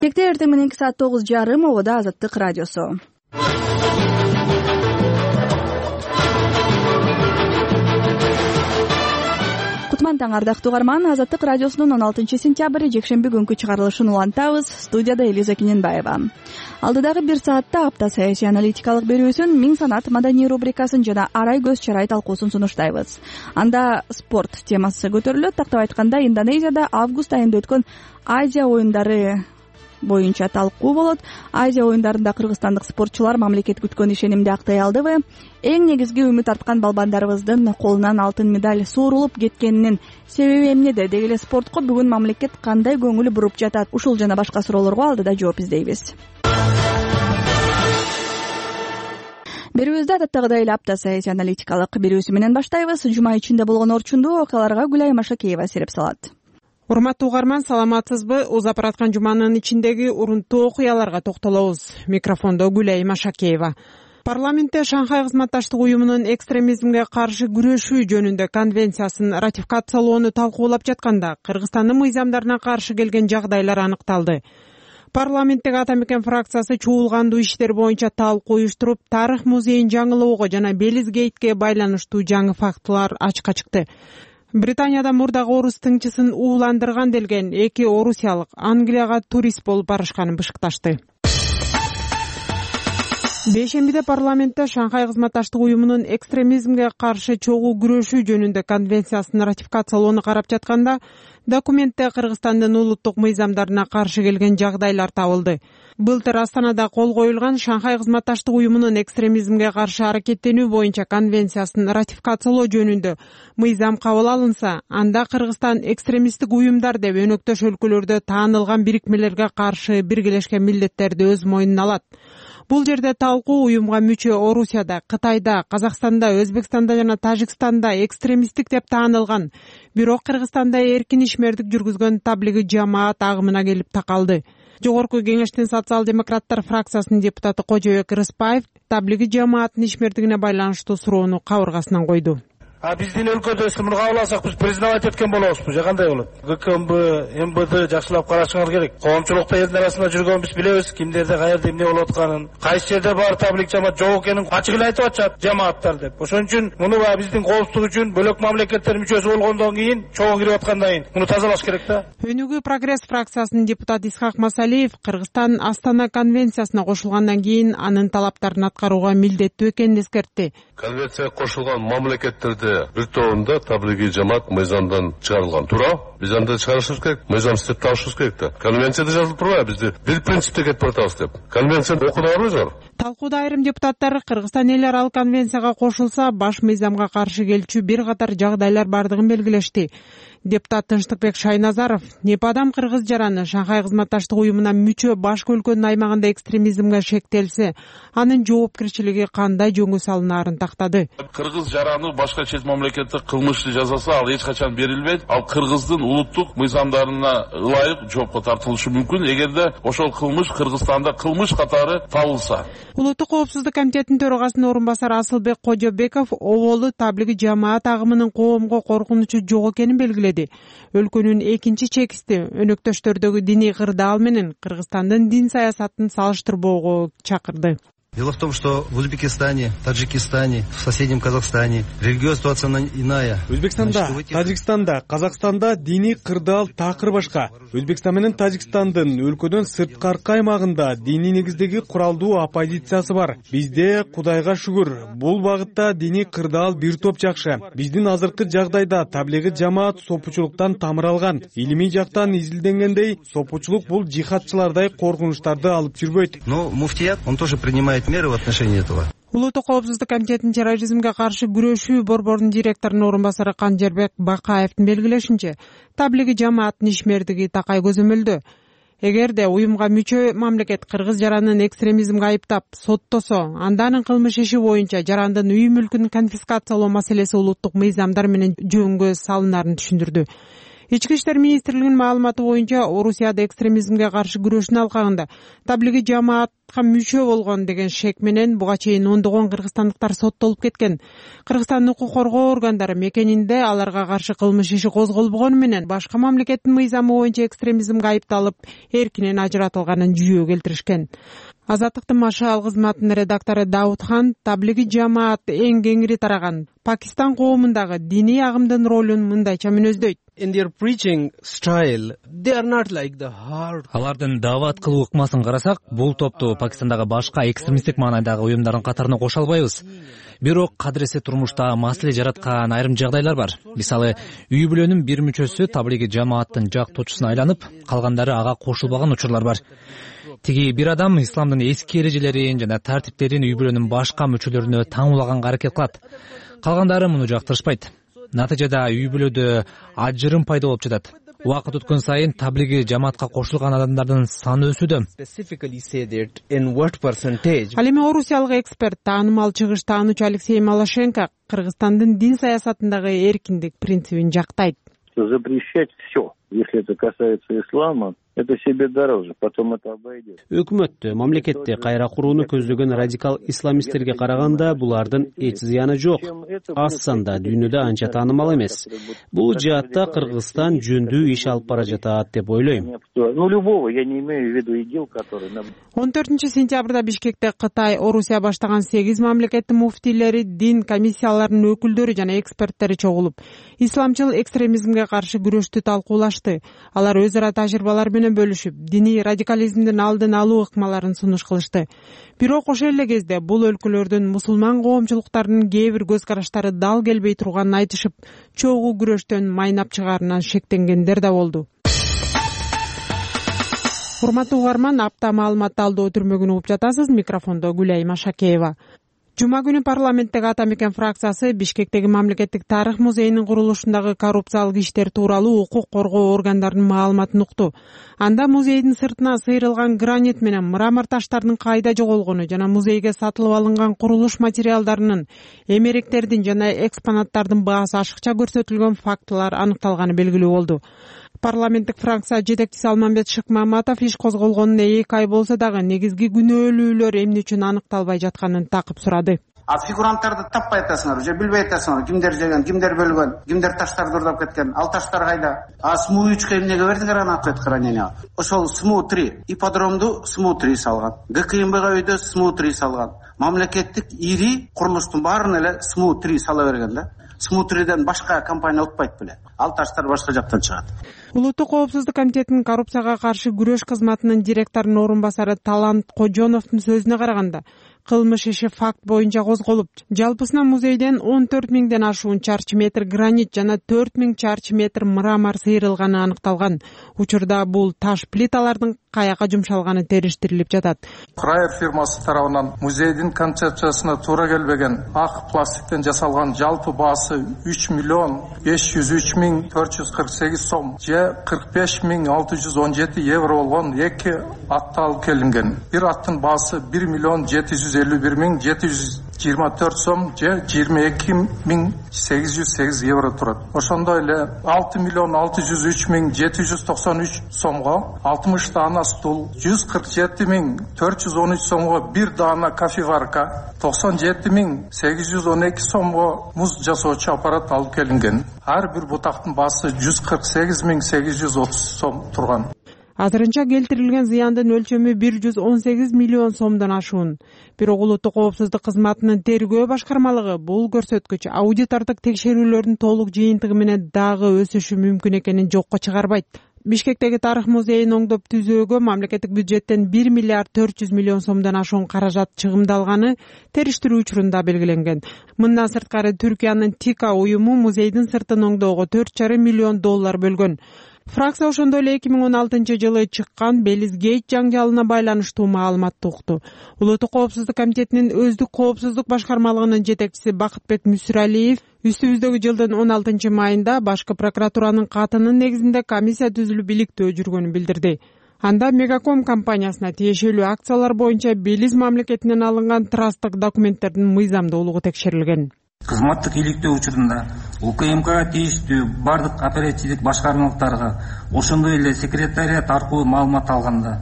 Кечээ эртең мененки саат 9:30 Ободо Азаттык радиосу. Кутман таң ардактуу угарман, Азаттык радиосунун 16 сентябрь жекшемби күнкү чыгарылышын улантабыз. Студияда Элиза Кененбаева. Алдыдагы бир саатта апта саясий аналитикалык берүүсүн, Миң санат маданий рубрикасын жана арай көз чарай талкуусун сунуштайбыз. Анда спорт темасы көтөрүлөт. Тактап айтканда, Индонезияда август айында өткөн Азия оюндары боюнча талкуу болот. Азия оюндарында кыргызстандык спортчулар мамлекет күткөн ишенимди актай алдыбы? Эң негизги үмүт арткан балбандарыбыздын колунан алтын медаль суурулуп кеткенинин себеби эмнеде? Деги эле спортко бүгүн мамлекет кандай көңүл буруп жатат? Ушул жана башка суроолорго алдыда жооп издейбиз. Берүүбүздү адаттагыдай эле апта саясий аналитикалык берүүсү менен баштайбыз. Жума ичинде болгон орчундуу окуяларга Гүлай Машакеева сереп салат. Урматтуу угарман, саламатсызбы? Узап бараткан жуманын ичиндеги урунттуу окуяларга токтолобуз. Микрофондо Гүлай Машакеева. Парламентте Шанхай кызматташтык уюмунун экстремизмге каршы күрөшүү жөнүндө конвенциясын ратификациялоону талкуулап жатканда Кыргызстандын мыйзамдарына каршы келген жагдайлар аныкталды. Парламенттеги Ата Мекен фракциясы чуулгандуу иштер боюнча талкуу уюштуруп, тарых музейин жаңылоого жана Белизгейтке байланыштуу жаңы фактылар ачыкка чыкты. Британияда мурдагы орус тыңчысын ууландырган делген 2 орусиялык Англияга турист болуп барышканын бышыкташты. Бейшембиде парламентте Шанхай кызматташтык уюмунун экстремизмге каршы чогуу күрөшүү жөнүндө конвенциясын ратификациялоону карап жатканда, документте Кыргызстандын улуттук мыйзамдарына каршы келген жагдайлар табылды. Былтыр Астанада кол коюлган Шанхай кызматташтык уюмунун экстремизмге каршы аракеттенүү боюнча конвенциясын ратификациялоо жөнүндө мыйзам кабыл алынса, анда Кыргызстан экстремисттик уюмдар деп өнөктөш өлкөлөрдө таанылган бирикмелерге каршы биргелешкен милдеттерди өз мойнуна алат. Бул жерде талкуу уюмга мүчө Орусияда, Кытайда, Казакстанда, Өзбекстанда жана Тажикстанда экстремисттик деп таанылган, бирок Кыргызстанда эркин ишмердик жүргүзгөн таблиги жамаат агымына келип такалды. Жогорку кеңештин социал-демократтар фракциясынын депутаты Кожобек Рыспаев таблиги жамааттын ишмердигине байланыштуу суроону кабыргасынан койду. Биздин өлкөдө муну кабыл алсак, биз признавать эткен болобузбу же кандай болот? ГКМБ, МБД жакшылап карашыңар керек. Коомчулукта элдин арасында жүргөн биз билебиз, кимдерде каерде эмне болуп атканын, кайсы жерде бар таблик жамаат жок экенин ачык эле айтып атышат жамааттар деп. Ошон үчүн муну биздин коопсуздук үчүн бөлөк мамлекеттер мүчөсү болгондон кийин, чогуу кирип аткандан кийин муну тазалаш керек да. Өнүгүү прогресс фракциясынын депутаты Исхак Масалиев Кыргызстан Астана конвенциясына кошулгандан кийин анын талаптарын аткарууга милдеттүү экенин эскертти. Конвенцияга кошулган мамлекеттерде бир тобунда таблиги жамаат мыйзамдан чыгарылган. Туура? Биз анда чыгарышыбыз керек, мыйзам иштеп табышыбыз керек да. Конвенцияда жазылып турбайбы бизди бир принципте кетип баратабыз деп. Конвенцияны окудуңарбы? Талкууда айрым депутаттар Кыргызстан эл аралык конвенцияга кошулса, баш мыйзамга каршы келчү бир катар жагдайлар бардыгын белгилешти. Депутат Тынчтыкбек Шайназаров Непадам кыргыз жараны Шанхай кызматташтык уюмуна мүчө башка өлкөнүн аймагында экстремизмге шектелсе, анын жоопкерчилиги кандай жөнгө салынаарын тактады. Кыргыз жараны башка чет мамлекетте кылмышты жазаса, ал эч качан берилбейт. Ал кыргыздын улуттук мыйзамдарына ылайык жоопко тартылышы мүмкүн, эгерде ошол кылмыш Кыргызстанда кылмыш катары табылса. Улуттук коопсуздук комитетинин төрагасынын орун басары Асылбек Кожобеков оболу таблиги жамаат агымынын коомго коркунучу жок экенин белгиледи. Өлкөнүн экинчи чекисти өнөктөштөрдөгү диний кырдаал менен Кыргызстандын дин саясатын салыштырбоого чакырды. Дело в том, что в Узбекистане, Таджикистане, в соседнем Казахстане религиозная ситуация иная. Өзбекстанда, Таджикстанда, Казакстанда диний кырдаал такыр башка. Өзбекстан менен Тажикстандын өлкөдөн сырткаркы аймагында диний негиздеги куралдуу оппозициясы бар. Бизде Кудайга шүгүр, бул багытта диний кырдаал бир топ жакшы. Биздин азыркы жагдайда таблиги жамаат сопучулуктан тамыр алган. Илимий жактан изилденгендей, сопучулук бул жихадчылардай коркунучтарды алып жүрбөйт. Но муфтият, он тоже принимает меры в отношении этого. Улуттук коопсуздук комитетинин терроризмге каршы күрөшүү борборунун директорунун орун басары Канжербек Бакаевдин белгилешинче, таблиги жамааттын ишмердиги такай көзөмөлдө. Эгерде уюмга мүчө мамлекет кыргыз жаранын экстремизмге айыптап соттосо, анда анын кылмыш иши боюнча жарандын үй мүлкүн конфискациялоо маселеси улуттук мыйзамдар менен жөнгө салынарын түшүндүрдү. Ички иштер министрлигинин маалыматы боюнча Орусияда экстремизмге каршы күрөшүн алкагында таблиги жамаатка мүчө болгон деген шек менен буга чейин ондогон кыргызстандыктар соттолуп кеткен. Кыргызстандын укук коргоо органдары мекенинде аларга каршы кылмыш иши козголбогону менен башка мамлекеттин мыйзамы боюнча экстремизмге айыпталып, эркинен ажыратылганын жүйө келтиришкен. Азаттыктын машыгал кызматынын редактору Даудхан таблиги жамаат эң кеңири тараган Пакистан коомундагы диний агымдын ролун мындайча мүнөздөйт. Алардын даават кылуу ыкмасын карасак, бул топту Пакистандагы башка экстремисттик маанайдагы уюмдардын катарына кошо албайбыз. Бирок кадыресе турмушта маселе жараткан айрым жагдайлар бар. Мисалы, үй бүлөнүн бир мүчөсү таблиги жамааттын жактоочусуна айланып, калгандары ага кошулбаган учурлар бар. Тиги бир адам исламдын эски эрежелерин жана тартиптерин үй бүлөнүн башка мүчөлөрүнө таңуулаганга аракет кылат. Калгандары муну жактырышпайт. Натыйжада үй бүлөдө ажырым пайда болуп жатат. Убакыт өткөн сайын таблиги жамаатка кошулган адамдардын саны өсүүдө. Ал эми орусиялык эксперт, таанымал чыгыш таануучу Алексей Малашенко Кыргызстандын дин саясатындагы эркиндик принцибин жактайт. Запрещать все, если это касается ислама, это себе дороже, потом это обойдет. Өкмөттө, мамлекетте кайра курууну көздөгөн радикал исламисттерге караганда булардын эч зыяны жок. Аз санда дүйнөдө анча таанымал эмес. Бул жаатта Кыргызстан жөндүү иш алып бара жатат деп ойлойм. Любого, я не имею в виду ИГИЛ, который... 14-сентябрда Бишкекте Кытай, Орусия баштаган 8 мамлекеттин муфтийлери, дин комиссияларынын өкүлдөрү жана эксперттери чогулуп, исламчыл экстремизмге каршы күрөштү талкуулашты. Алар өз ара тажрыйбалар менен бөлүшүп, диний радикализмдин алдын алуу ыкмаларын сунуш кылышты. Бирок ошол эле кезде бул өлкөлөрдүн мусулман коомчулуктарынын кээ бир көз караштары дал келбей турганын айтышып, чогуу күрөштөн майнап чыгаарынан шектенгендер да болду. Урматтуу угарман, апта маалымат талдоо түрмөгүн угуп жатасыз. Микрофондо Гүлай Машакеева. Жума күнү парламенттеги Ата Мекен фракциясы Бишкектеги мамлекеттик тарых музейинин курулушундагы коррупциялык иштер тууралуу укук коргоо органдарынын маалыматын укту. Анда музейдин сыртына сыйрылган гранит менен мрамор таштардын кайда жоголгону жана музейге сатылып алынган курулуш материалдарынын, эмеректердин жана экспонаттардын баасы ашыкча көрсөтүлгөн фактылар аныкталганы белгилүү болду. Парламенттик фракция жетекчиси Алмамбет Шыкмаматов иш козголгонуна 2 ай болсо дагы негизги күнөөлүүлөр эмне үчүн аныкталбай жатканын такып сурады. Фигуранттарды таппай атасыңар, уже билбей атасыңар, кимдер жеген, кимдер бөлгөн, кимдер таштарды урдап кеткен, ал таштар кайда? СМУ-3 эмнеге бердиңер аны ответ хранения? Ошол СМУ-3, ипподромду СМУ-3 салган, ГКМБга өйдө СМУ-3 салган. Мамлекеттик ири курулуштун баарын эле СМУ-3 сала берген да. СМУ-3ден башка компания утпайт беле. Ал таштар башка жактан чыгат. Улуттук коопсуздук комитетинин коррупцияга каршы күрөш кызматынын директорунун орун басары Талант Кожоновдун сөзүнө караганда, кылмыш иши факт боюнча козголуп, жалпысынан музейден 14 000ден ашуун чарчы метр гранит жана 4 000 чарчы метр мрамор сыйрылганы аныкталган. Учурда бул таш плиталардын каяка жумшалганы териштирилип жатат. Крайер фирмасы тарабынан музейдин концепциясына туура келбеген ак пластиктен жасалган жалпы баасы 3.503.448 сом же 45.617 евро болгон 2 атты алып келинген. Бир аттын баасы 1.751.724 сом же 22.808 евро турат. Ошондой эле 6.603.793 сомго 60 даана стул, 147.413 сомго бир даана кофеварка, 97.812 сомго муз жасоочу аппарат алып келинген. Ар бир бутактын баасы 148.830 сом турган. Азырынча келтирилген зыяндын өлчөмү 118 миллион сомдон ашуун. Бирок улуттук коопсуздук кызматынын тергөө башкармалыгы бул көрсөткүч аудитордук текшерүүлөрдүн толук жыйынтыгы менен дагы өсүшү мүмкүн экенин жокко чыгарбайт. Бишкектеги тарых музейин оңдоп түзөөгө мамлекеттик бюджеттен 1 миллиард 400 миллион сомдон ашуун каражат чыгымдалганы териштирүү учурунда белгиленген. Мындан сырткары Түркиянын ТИКА уюму музейдин сыртын оңдоого $4,5 миллион бөлгөн. Фракция ошондой эле 2016 жылы чыккан Белизгейт жаңжалына байланыштуу маалыматты укту. Улуттук коопсуздук комитетинин өздүк коопсуздук башкармалыгынын жетекчиси Бакытбек Мүсүралиев үстүбүздөгү жылдын 16 майында башкы прокуратуранын катынын негизинде комиссия түзүлүп иликтөө жүргөнүн билдирди. Анда Мегаком компаниясына тиешелүү акциялар боюнча Белиз мамлекетинен алынган трасттык документтердин мыйзамдуулугу текшерилген. кызматтык иликтөө учурунда УКМКга тийиштүү бардык оперативдик башкармалыктарга ошондой эле секретариат аркылуу маалымат алганда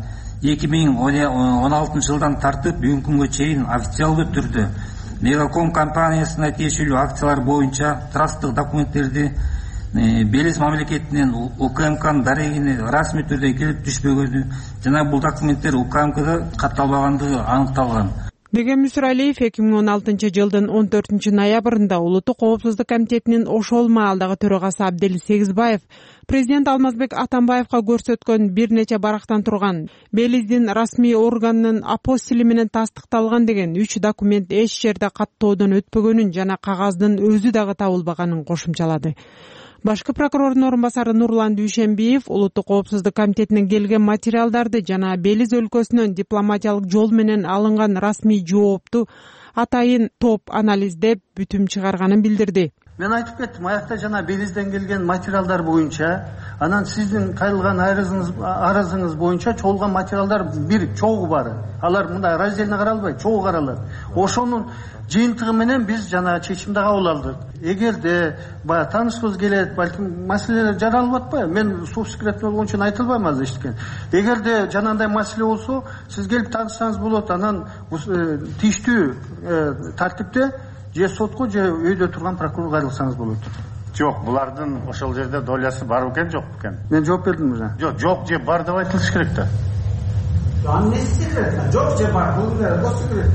2016 жылдан тартып бүгүнкү күнгө чейин официалдуу түрдө Мегаком компаниясына тиешелүү акциялар боюнча трасттык документтерди Белиз мамлекетинен УКМКнын дарегине расмий түрдө келип түшпөгөнү жана бул документтер УКМКда катталбагандыгы аныкталган. Деген Мүсүралиев 2016 жылдын 14 ноябрында Улуттук коопсуздук комитетинин ошол маалдагы төрагасы Абдел Сегизбаев президент Алмазбек Атамбаевга көрсөткөн бир нече барактан турган Белиздин расмий органынын апостили менен тастыкталган деген 3 документ эч жерде каттоодон өтпөгөнүн жана кагаздын өзү дагы табылбаганын кошумчалады. Башкы прокурордун орун басары Нурлан Дүйшенбиев Улуттук коопсуздук комитетинен келген материалдарды жана Белиз өлкөсүнөн дипломатиялык жол менен алынган расмий жоопту атайын топ анализдеп бүтүм чыгарганын билдирди. Мен айтып кеттим, аякта жана Белизден келген материалдар боюнча, анан сиздин кайрылган арызыңыз боюнча чогулган материалдар бир чогуу бар. Алар мындай раздельно каралбайт, чогуу каралат. Ошонун жыйынтыгы менен биз жана чечимди кабыл алдык. Эгерде баягы таанышкыбыз келет, балким маселелер жаралып атпайбы? Мен субсекретный болгон үчүн айта албайм азыр эчтекен. Эгерде жанагындай маселе болсо, сиз келип таанышсаңыз болот, анан тийиштүү тартипте же сотко же өйдө турган прокурор кайрылсаңыз болот. Жок, булардын ошол жерде долясы бар экен, жок экен? Мен жооп бердим уже. Жок же бар деп айтылыш керек да. Анын несі секрет? Жок же бар, бул секрет.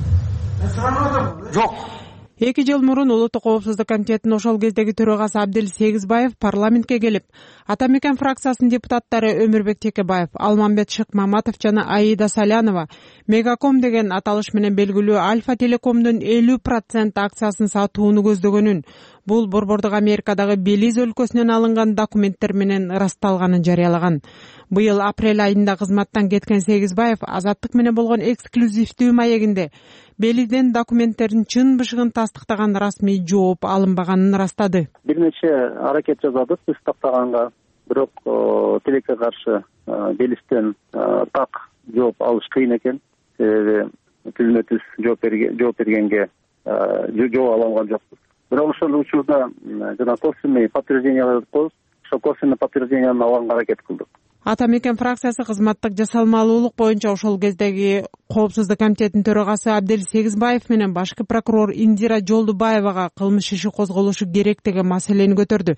Жок. 2 жыл мурун Улуттук коопсуздук комитетинин ошол кездеги төрагасы Абдел Сегизбаев парламентке келип, Атамекен фракциясынын депутаттары Өмүрбек Текебаев, Алмамбет Шыкмаматов жана Аида Салянова Мегаком деген аталыш менен белгилүү Альфа Телекомдун 50% акциясын сатууну көздөгөнүн, бул Борбордук Америкадагы Белиз өлкөсүнөн алынган документтер менен ырасталганын жарыялаган. Быйыл апрель айында кызматтан кеткен Сегизбаев Азаттык менен болгон эксклюзивдүү маегинде Белизден документтердин чын бышыгын тастыктаган расмий жооп алынбаганын ырастады. Бир нече аракет жасадык биз тактаганга, бирок тилекке каршы Белизден так жооп алыш кыйын экен. Себеби түзмө түз жооп бергенге жооп ала алган жокпуз. Бирок ошол учурда жана косвенный подтверждение коюп, ошол косвенный подтверждениени алганга аракет кылдык. Атамекен фракциясы кызматтык жасалмалуулук боюнча ошол кездеги коопсуздук комитетинин төрагасы Абдел Сегизбаев менен башкы прокурор Индира Жолдубаевага кылмыш иши козголушу керек деген маселени көтөрдү.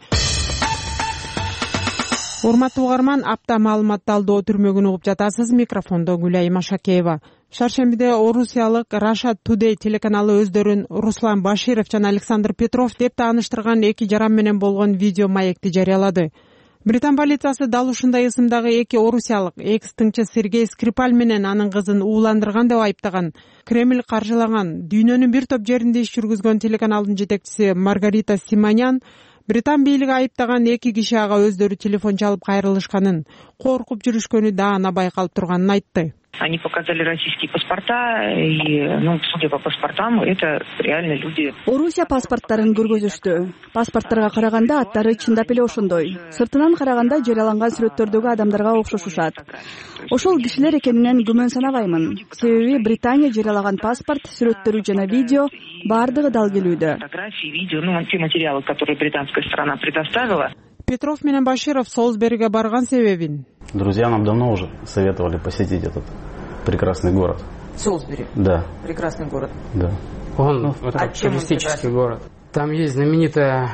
Урматтуу угарман, апта маалымат талдоо түрмөгүн угуп жатасыз. Микрофондо Гүлайым Ашакеева. Шаршембиде орусиялык Russia Today телеканалы өздөрүн Руслан Баширов жана Александр Петров деп тааныштырган 2 жаран менен болгон видео маекти жарыялады. Британ полициясы дал ушундай ысымдагы 2 орусиялык экс-тыңчы Сергей Скрипаль менен анын кызын ууландырган деп айыптаган, Кремль каржылаган, дүйнөнүн бир топ жеринде иш жүргүзгөн телеканалдын жетекчиси Маргарита Симонян Британ бийлиги айыптаган 2 киши ага өздөрү телефон чалып кайрылышканын, коркуп жүрүшкөнү даана байкалып турганын айтты. Они показали российские паспорта, и, судя по паспортам, это реально люди. Орусия паспорттарын көргөзүштү. Паспорттарга караганда аттары чындап эле ошондой. Сыртынан караганда жарыяланган сүрөттөрдөгү адамдарга окшошушат. Ошол кишилер экенинен күмөн санабаймын. Себеби Британия жарыялаган паспорт, сүрөттөрү жана видео бардыгы дал келүүдө. Фотографии, видео, те материалы, которые британская сторона предоставила. Петров менен Баширов Солсбериге барган себебин. Друзья нам давно уже советовали посетить этот прекрасный город. Солсбери? Да. Прекрасный город? Да. Он туристический город. Там есть знаменитый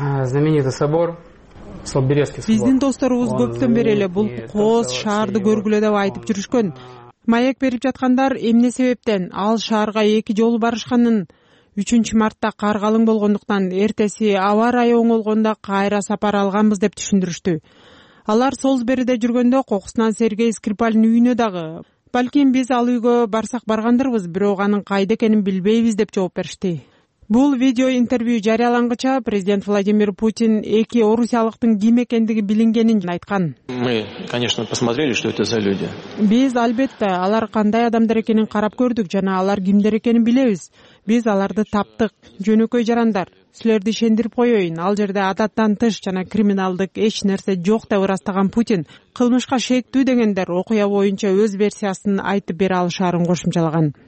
собор, Солсберийский собор. Биздин досторубуз көптөн бери эле бул кооз шаарды көргүлө деп айтып жүрүшкөн. Маек берип жаткандар эмне себептен ал шаарга 2 жолу барышканын, 3 мартта кар калың болгондуктан эртеси аба ырайы оңолгондо кайра сапар алганбыз деп түшүндүрүштү. Алар Солсбериде жүргөндө кокусунан Сергей Скрипальдын үйүнө дагы, балким биз ал үйгө барсак баргандырбыз, бирок анын кайда экенин билбейбиз деп жооп беришти. Бул видео интервью жарыялангыча президент Владимир Путин 2 орусиялыктын ким экендиги билингенин айткан. Мы, конечно, посмотрели, что это за люди. Биз албетте алар кандай адамдар экенин карап көрдүк жана алар кимдер экенин билебиз. Биз аларды таптык. Жөнөкөй жарандар. Силерди ишендирип коеюн, ал жерде адаттан тыш жана криминалдык эч нерсе жок деп ырастаган Путин кылмышка шектүү дегендер окуя боюнча өз версиясын айтып бере алышаарын кошумчалаган.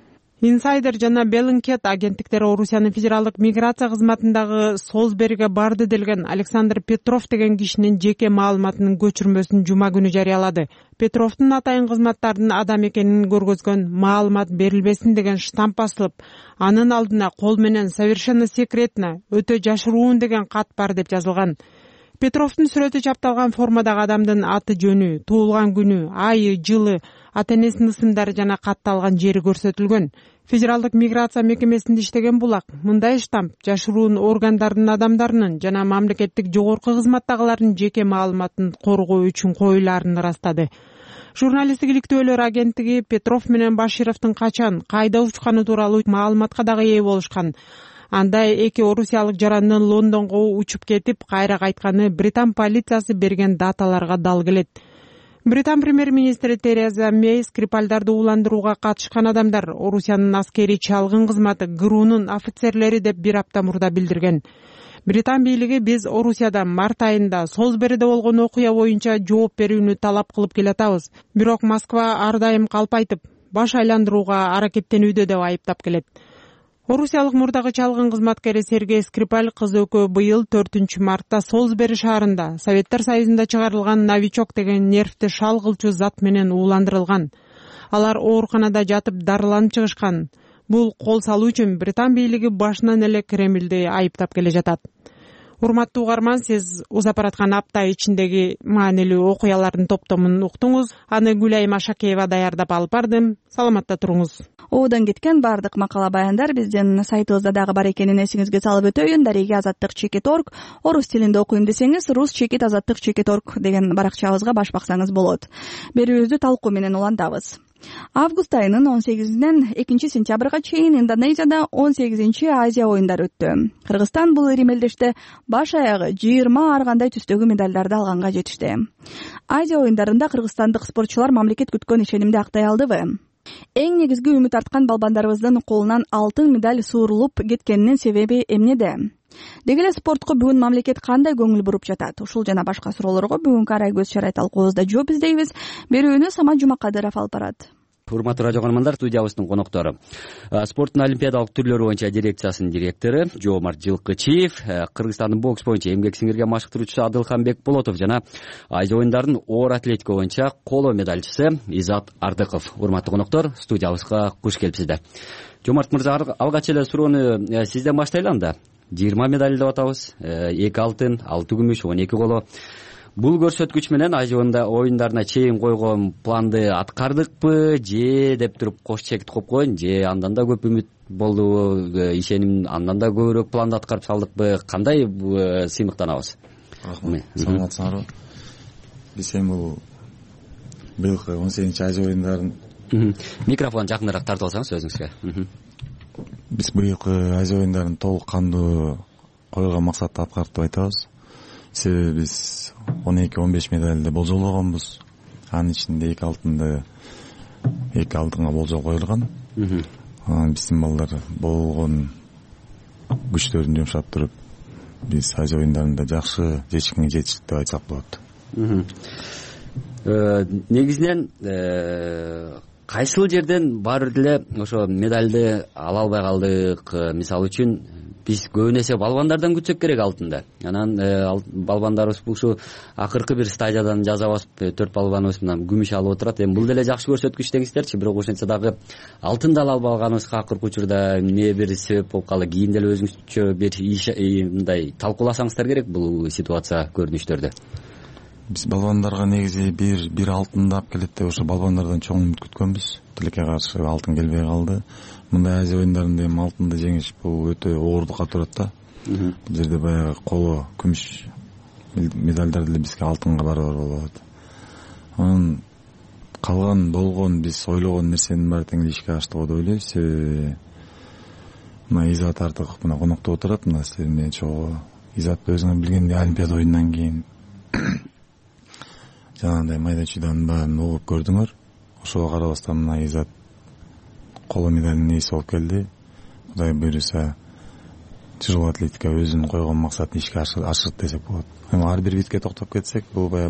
Insider жана Bellingcat агенттиктери Орусиянын федералдык миграция кызматындагы Солсбериге барды делген Александр Петров деген кишинин жеке маалыматынын көчүрмөсүн жума күнү жарыялады. Петровдун атайын кызматтардын адам экенин көргөзгөн маалымат берилбесин деген штамп басылып, анын алдына кол менен совершенно секретно, өтө жашыруун деген кат бар деп жазылган. Петровдун сүрөтү чапталган формадагы адамдын аты жөнү, туулган күнү, айы, жылы, ата-энесинин ысымдары жана катталган жери көрсөтүлгөн. Федералдык миграция мекемесинде иштеген булак мындай штамп жашыруун органдардын адамдарынын жана мамлекеттик жогорку кызматтагылардын жеке маалыматын коргоо үчүн коюлаарын ырастады. Журналисттик иликтөөлөр агенттиги Петров менен Башировдун качан, кайда учканы тууралуу маалыматка дагы ээ болушкан. Анда эки орусиялык жарандын Лондонго учуп кетип, кайра кайтканы Британ полициясы берген даталарга дал келет. Британ премьер-министри Тереза Мэй Скрипальдарды уландырууга катышкан адамдар Орусиянын аскери чалгын кызматы ГРУнун офицерлери деп бир апта мурда билдирген. Британ бийлиги биз Орусияда март айында Солсбериде болгон окуя боюнча жооп берүүнү талап кылып келатабыз. Бирок Москва ар дайым калп айтып, баш айландырууга аракеттенүүдө деп айыптап келет. Орусиялык мурдагы чалгын кызматкери Сергей Скрипаль кыз экөө быйыл 4-мартта Солсбери шаарында Советтер Союзунда чыгарылган новичок деген нервти шал кылчу зат менен ууландырылган. Алар ооруканада жатып дарыланып чыгышкан. Бул кол салуу үчүн Британ бийлиги башынан эле Кремлди айыптап келе жатат. Урматтуу угарман, сиз узап бараткан апта ичиндеги маанилүү окуялардын топтомун уктуңуз. Аны Гүлай Машакеева даярдап алып бардым. Саламатта туруңуз. Оодан кеткен бардык макала баяндар биздин сайтыбызда дагы бар экенин эсиңизге салып өтөйүн. Дареги азаттык.org, орус тилинде окуйм десеңиз rus-azattik.org деген баракчабызга баш баксаңыз болот. Берүүбүздү талкуу менен улантабыз. Август айынын 18-нен 2-сентябрга чейин Индонезияда 18-чи Азия оюндары өттү. Кыргызстан бул иримелдеште баш аягы 20 ар кандай түстөгү медалдарды алганга жетишти. Азия оюндарында кыргызстандык спортчулар мамлекет күткөн ишенимди актай алдыбы? Эң негизги үмүт арткан балбандарыбыздын колунан алтын медаль суурулуп кеткенинин себеби эмнеде? Деги эле спортко бүгүн мамлекет кандай көңүл буруп жатат? Ушул жана башка суроолорго бүгүнкү арай көз чарай талкуубузда жооп издейбиз. Берүүнү Самат Жумакадыров алып барат. Урматтуу радио көрөрмандар, студиябыздын коноктору спорттун олимпиадалык түрлөрү боюнча дирекциясынын директору Жоомарт Жылкычиев, Кыргызстандын бокс боюнча эмгек сиңирген машыктыруучусу Адылханбек Болотов жана Азия оюндарынын оор атлетика боюнча коло медальчысы Изат Ардыков. Урматтуу коноктор, студиябызга куш келипсиздер. Жоомарт мырза, алгач эле суроону сизден баштайлы анда. 20 медаль деп атабыз, 2 алтын, 6 күмүш, 12 коло. Бул көрсөткүч менен Азия оюндарына чейин койгон планды аткардыкпы, же деп туруп кош чекит коюп коеюн, же андан да көп үмүт болдубу, ишеним андан да көбүрөөк планды аткарып салдыкпы, кандай сыймыктанабыз? Рахмат, саламатсыңарбы? Биз эми бул быйылкы 18-чи Азия оюндарын микрофон жакыныраак тартып алсаңыз өзүңүзгө. Биз быйылкы Азия оюндарын толук кандуу койгон максатты аткардык деп айтабыз. Себеби биз 12-15 медальды болжолгонбуз. Анын ичинде 2 алтынга болжол коюлган. Биздин балдар болгон күчтөрүн жумшап туруп, биз Азия оюндарында жакшы жетишкенге жетиштик деп айтсак болот. Негизинен кайсыл жерден баары бир деле ошо медальды ала албай калдык? Мисалы үчүн биз көбүн эсе балбандардан күтсөк керек алтынды. Анан балбандарыбыз ушу акыркы бир стадиядан жаза басып 4 балбаныбыз менен күмүш алып отурат. Эми бул деле жакшы көрсөткүч деңиздерчи, бирок ошентсе дагы алтынды ала албаганыбызга акыркы учурда эмне бир себеп болуп калды? Кийин деле өзүңүзчө бир мындай талкууласаңыздар керек бул ситуация, көрүнүштөрдү. Биз балбандарга негизи бир алтынды алып келет деп ошо балбандардан чоң үмүт күткөнбүз. Тилекке каршы алтын келбей калды. Мындай Азия оюндарында эми алтынды жеңиш бул өтө оордукка турат да. Бул жерде баягы коло, күмүш медальдар деле бизге алтынга барабар болот. Анан калган болгон биз ойлогон нерсенин баары тең эле ишке ашты деп ойлойбуз. Себеби мына Изат Ардыков мына конокто отурат, мына силер менен чогуу. Изат өзүңөр билгендей Олимпиада оюнунан кийин жанагындай майда чүйдөнүн баарын угуп көрдүңөр. Ошого карабастан мына Изат коло медалдын ээси болуп келди. Кудай буйруса тяжелый атлетика өзүнүн койгон максатын ишке ашырт десек болот. Эми ар бир витке токтоп кетсек, бул баягы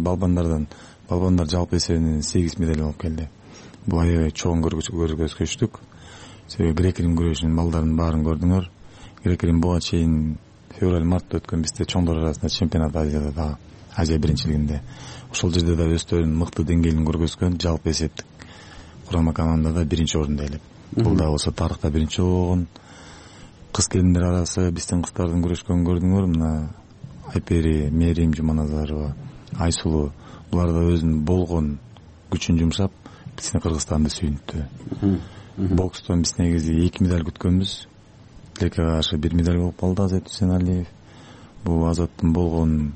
балбандар жалпы эсебинен 8 медаль болуп келди. Бул аябай чоң көргөзгүчтүк. себеби грек рим күрөшүнүн балдарын баарын көрдүңөр. Грек рим буга чейин февраль мартта өткөн бизде чоңдор арасында чемпионат Азияда дагы Азия биринчилигинде ошол жерде да өздөрүнүн мыкты деңгээлин көргөзгөн, жалпы эсептик курама командада биринчи орунду ээлеп. Бул да болсо тарыхта биринчи болгон. Кыз келиндер арасы биздин кыздардын күрөшкөнүн көрдүңөр. Мына Айпери, Мерим Жуманазарова, Айсулуу, булар да өзүнүн болгон күчүн жумшап биздин Кыргызстанды сүйүнттү. Бокстон биз негизи 2 медаль күткөнбүз. Тилекке каршы 1 медаль болуп калды Азат Үсеналиев. Бул Азаттын болгон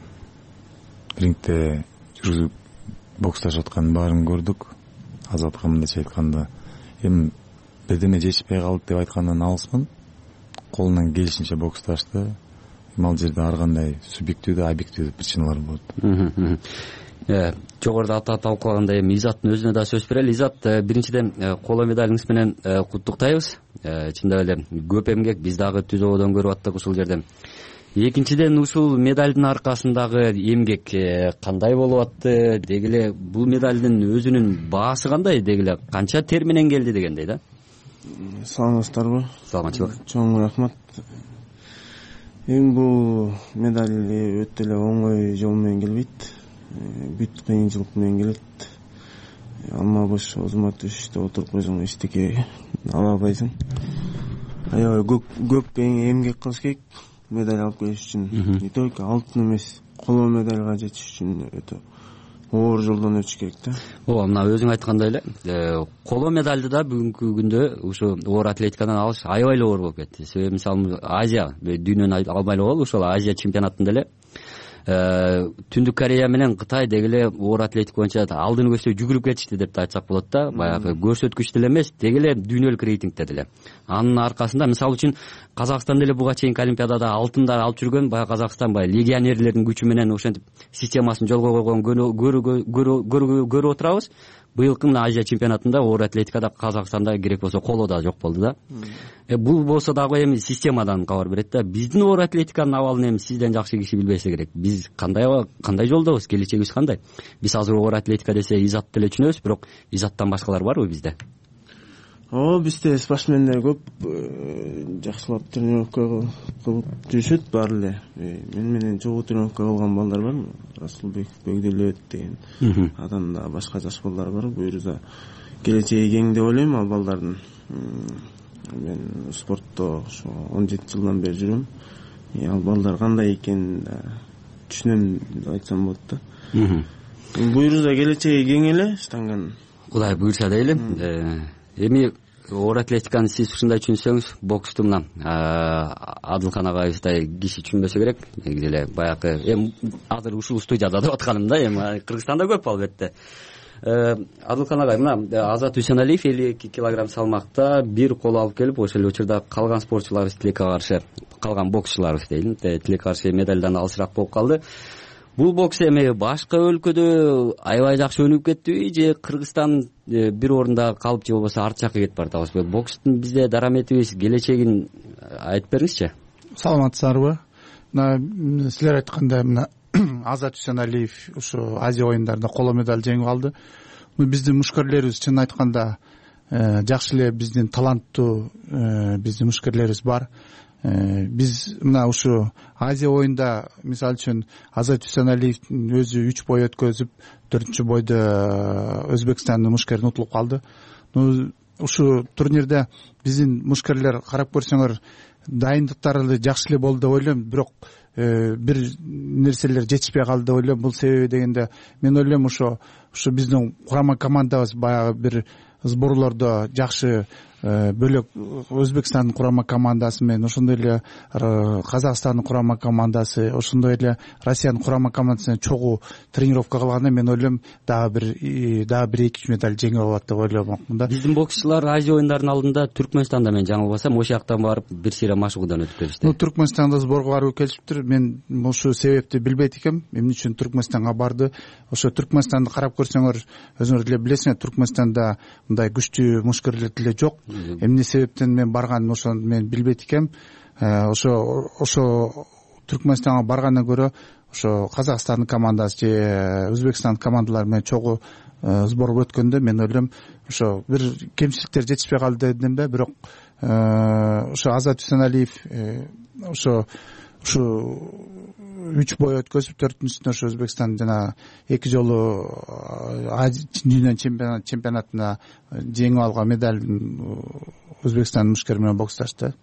рингде жүргүзүп боксташып атканын баарын көрдүк. Азатка мындайча айтканда, эми бирдеме жетишпей калды деп айткандан алысмын. Колунан келишинче боксташты. Ал жерде ар кандай субъективдүү, объективдүү причиналар болот. Жогоруда талкуулагандай эми Изаттын өзүнө да сөз берели. Изат, биринчиден коло медалиңиз менен куттуктайбыз. Чындап эле көп эмгек, биз дагы түзөбөдөн көрүп аттык ушул жерден. Экинчиден, ушул медалдын аркасындагы эмгек кандай болуп атты? Деги эле бул медалдын өзүнүн баасы кандай? Деги эле канча тер менен келди дегендей да. Саламатсыздарбы? Саламатчылык. Чоң рахмат. Эми бул медаль өтө эле оңой жол менен келбейт. Бүт кыйынчылык менен келет. Алма бош озмат иште отуруп койсоң эчтеке ала албайсың. Аябай көп эмгек кылыш керек медаль алып келиш үчүн. Не только алтын эмес, коло медальга жетиш үчүн өтө оор жолдон өтүш керек да. Мына өзүң айткандай эле, коло медальды да бүгүнкү күндө ушу оор атлетикадан алыш аябай эле оор болуп кетти. Себеби мисалы Азия, дүйнөнү албай эле коелу, ошол Азия чемпионатында эле Түндүк Корея менен Кытай деги эле оор атлетика боюнча алдыны көздөй жүгүрүп кетишти деп да айтсак болот да. Баягы көрсөткүчтө эле эмес, деги эле дүйнөлүк рейтингде деле. Анын аркасында мисалы үчүн Казакстан деле буга чейинки олимпиадада алтындар алып жүргөн, баягы Казакстан легионерлердин күчү менен ошентип системасын жолго койгон көрүп отурабыз. Быйылкы мына Азия чемпионатында оор атлетикада Казакстанда керек болсо колода жок болду да. Бул болсо дагы эми системадан кабар берет да. Биздин оор атлетиканын абалын эми сизден жакшы киши билбесе керек. Биз кандай жолдобуз, келечегибиз кандай? Биз азыр оор атлетика десе Изатты эле түшүнөбүз, бирок Изаттан башкалар барбы бизде? Бизде спортсмендер көп, жакшылап тренировка кылып жүрүшөт баары эле. Мен менен чогуу тренировка кылган балдар бар. Расулбек Бөгдөлөт деген адам да башка жаш балдар бар. Буюрса келечеги кең деп ойлойм ал балдардын. Мен спортто ошо 17 жылдан бери жүрөм. Ал балдар кандай экенин түшүнөм деп айтсам болот да. Буюрса келечеги кең эле штанган. Кудай буйрса дейли. Эми оор атлетиканы сиз ушундай түшүнсөңүз, боксту мына Адылхан агайыбыздай киши түшүнбөсө керек. Негизи эле баягы эми азыр ушул студияда деп атканым да, эми Кыргызстанда көп албетте. Адылхан агай, мына Азат Үсеналиев 52 килограмм салмакта бир кол алып келип, ошол учурда калган спортчуларыбыз тилекке каршы, калган боксчуларыбыз дейли, тилекке каршы медалдан алысыраак болуп калды. Бул бокс эми башка өлкөдө аябай жакшы өнүгүп кеттиби же Кыргызстан бир орунда калып же болбосо арт жакка кетип баратабызбы? Бокстун бизде дараметибиз, келечегин айтып бериңизчи. Саламатсыздарбы? Мына силер айткандай мына Азат Үсеналиев ушу Азия оюндарында коло медаль жеңип алды. Биздин мушкерлерибиз чын айтканда жакшы эле, биздин таланттуу биздин мушкерлерибиз бар. Биз мына ушу Азия оюнда мисалы үчүн Азат Үсеналиевдин өзү 3 бой өткөзүп, 4-чү бойдо Өзбекстандын мушкерин утулуп калды. Ушу турнирде биздин мушкерлер карап көрсөңөр дайындыктары жакшы эле болду деп ойлойм, бирок бир нерселер жетишпей калды деп ойлойм. Бул себеби дегенде мен ойлойм ушу биздин курама командабыз баягы бир сборлордо жакшы бөлөк Өзбекстандын курама командасы менен ошондой эле Казакстандын курама командасы, ошондой эле Россиянын курама командасы чогуу тренировка кылганда мен ойлойм дагы бир 2-3 медаль жеңип алат деп ойлойм да. Биздин боксчулар Азия оюндарынын алдында Түркмөнстанда мен жаңылбасам ошол жактан барып бир сыйра машыгуудан өткөзүштү. Түркмөнстанда сборго барып келишиптир. Мен ошол себепти билбейт экенмин. Эмне үчүн Түркмөнстанга барды? Ошо Түркмөнстанды карап көрсөңөр, өзүңөр деле билесиңер, Түркмөнстанда мындай күчтүү мушкерлер деле жок. Эмне себептен мен барганын ошону мен билбейт экенмин. Ошо Түркмөнстанга баргандан көрө ошо Казакстандын командасы же Өзбекстандын командалары менен чогуу сбор өткөндө мен ойлойм ошо бир кемчиликтер жетишпей калды дедим да. Бирок ошо Азат Дүйсеналиев ошо 3 бой өткөзүп 4-сүнө ошо Өзбекстан жана 2 жолу дүйнө чемпионатына жеңип алган медаль Өзбекстан мушкер менен боксташты.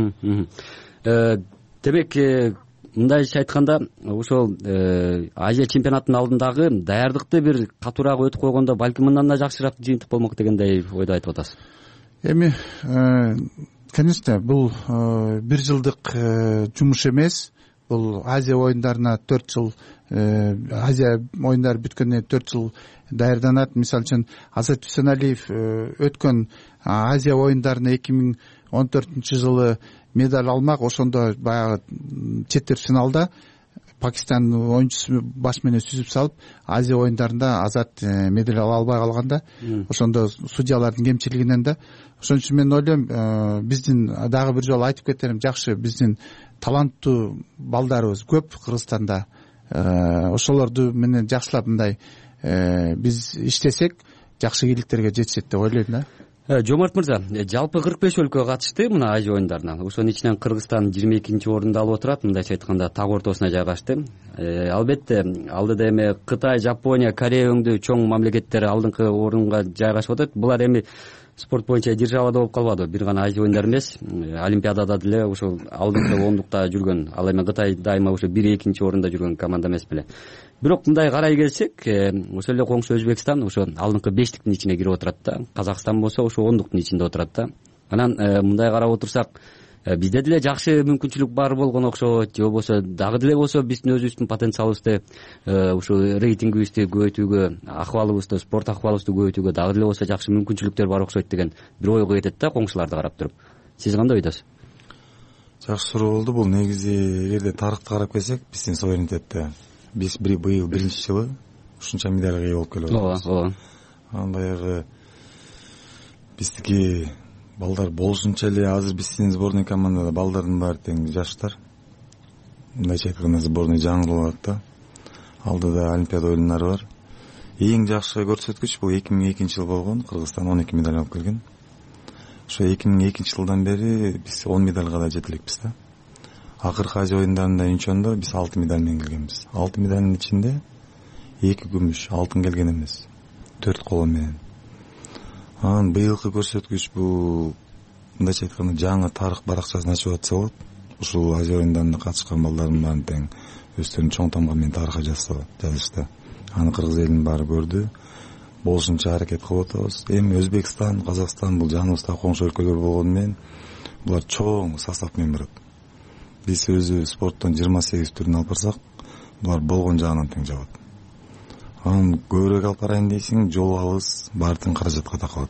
Демек мындайча айтканда ошол Азия чемпионатынын алдындагы даярдыкты бир катуураак өтүп койгондо балким мындан да жакшыраак жыйынтык болмок дегендей ойду айтып атасыз. Эми конечно бул 1 жылдык жумуш эмес. Бул Азия оюндарына 4 жыл, Азия оюндары бүткөндөн 4 жыл даярданат. Мисалы үчүн Азат Дүйсеналиев өткөн Азия оюндарына 2014 жылы медаль алмак. Ошондо баягы четтер финалда Пакистан оюнчусу баш менен сүзүп салып, Азия оюндарында Азат медаль ала албай калганда, ошондо судьялардын кемчилигинен да. Ошон үчүн мен ойлойм, биздин дагы бир жолу айтып кетерим, жакшы биздин таланттуу балдарыбыз көп Кыргызстанда. Ошолорду менен жакшылап мындай биз иштесек, жакшы ийгиликтерге жетишет деп ойлойм да. Жомарт мырза, жалпы 45 өлкө катышты мына Азия оюндарына. Ошонун ичинен Кыргызстан 22-орунду алып отурат. Мындайча айтканда так ортосуна жайгашты. Албетте алдыда эми Кытай, Жапония, Корея өңдүү чоң мамлекеттер алдыңкы орунга жайгашып атат. Булар эми спорт боюнча державада болуп калбады. Бир гана Азия оюндары эмес, Олимпиадада деле ошол алдыңкы ондукта жүргөн. Ал эми Кытай дайыма ошо 1-2 орунда жүргөн команда эмес беле. Бирок мындай карай келсек, ошол эле коңшу Өзбекстан ошо алдыңкы 5-тиктин ичине кирип отурат да. Казакстан болсо ошо 10-дуктун ичинде отурат да. Анан мындай карап отурсак, бизде деле жакшы мүмкүнчүлүк бар болгон окшойт, же болбосо дагы деле болсо биздин өзүбүздүн потенциалыбызды ушу рейтингибизди көбөйтүүгө, акыбалыбызды, спорт акыбалыбызды көбөйтүүгө дагы деле болсо жакшы мүмкүнчүлүктөр бар окшойт деген бир ойго кетет да коңшуларды карап туруп. Сиз кандай ойдосуз? Жакшы суроо болду. Бул негизи эгерде тарыхты карап келсек, биздин суверенитетте биз быйыл 1-жылы ушунча медальга ээ болуп келип атабыз. Ооба. Анан баягы биздики балдар болушунча эле азыр биздин сборный командада балдардын баары тең жаштар. Мындайча айтканда сборный жаңырылып атат да. Алдыда Олимпиада оюндары бар. Эң жакшы көрсөткүч бул 2002 жыл болгон. Кыргызстан 12 медаль алып келген. Ошо 2002 жылдан бери биз 10 медальга да жете элекпиз да. Акыркы Азия оюндарында Инчондо биз 6 медаль менен келгенбиз. 6 медалдын ичинде 2 күмүш, алтын келген эмес. 4 коло менен. Анан быйылкы көрсөткүч бул мындайча айтканда жаңы тарых баракчасын ачып атса болот. Ушул Азия оюндарына катышкан балдардын баарын тең өздөрүнүн чоң тамга менен тарыхка жазышты. Аны кыргыз элинин баары көрдү. Болушунча аракет кылып атабыз. Эми Өзбекстан, Казакстан бул жаныбызда коңшу өлкөлөр болгону менен булар чоң состав менен барат. Биз өзү спорттон 28 түрүн алып барсак, булар болгон жагынан тең жабат. Анан көбүрөөк алып барайын дейсиң, жол алыс, баары тең каражатка такалат.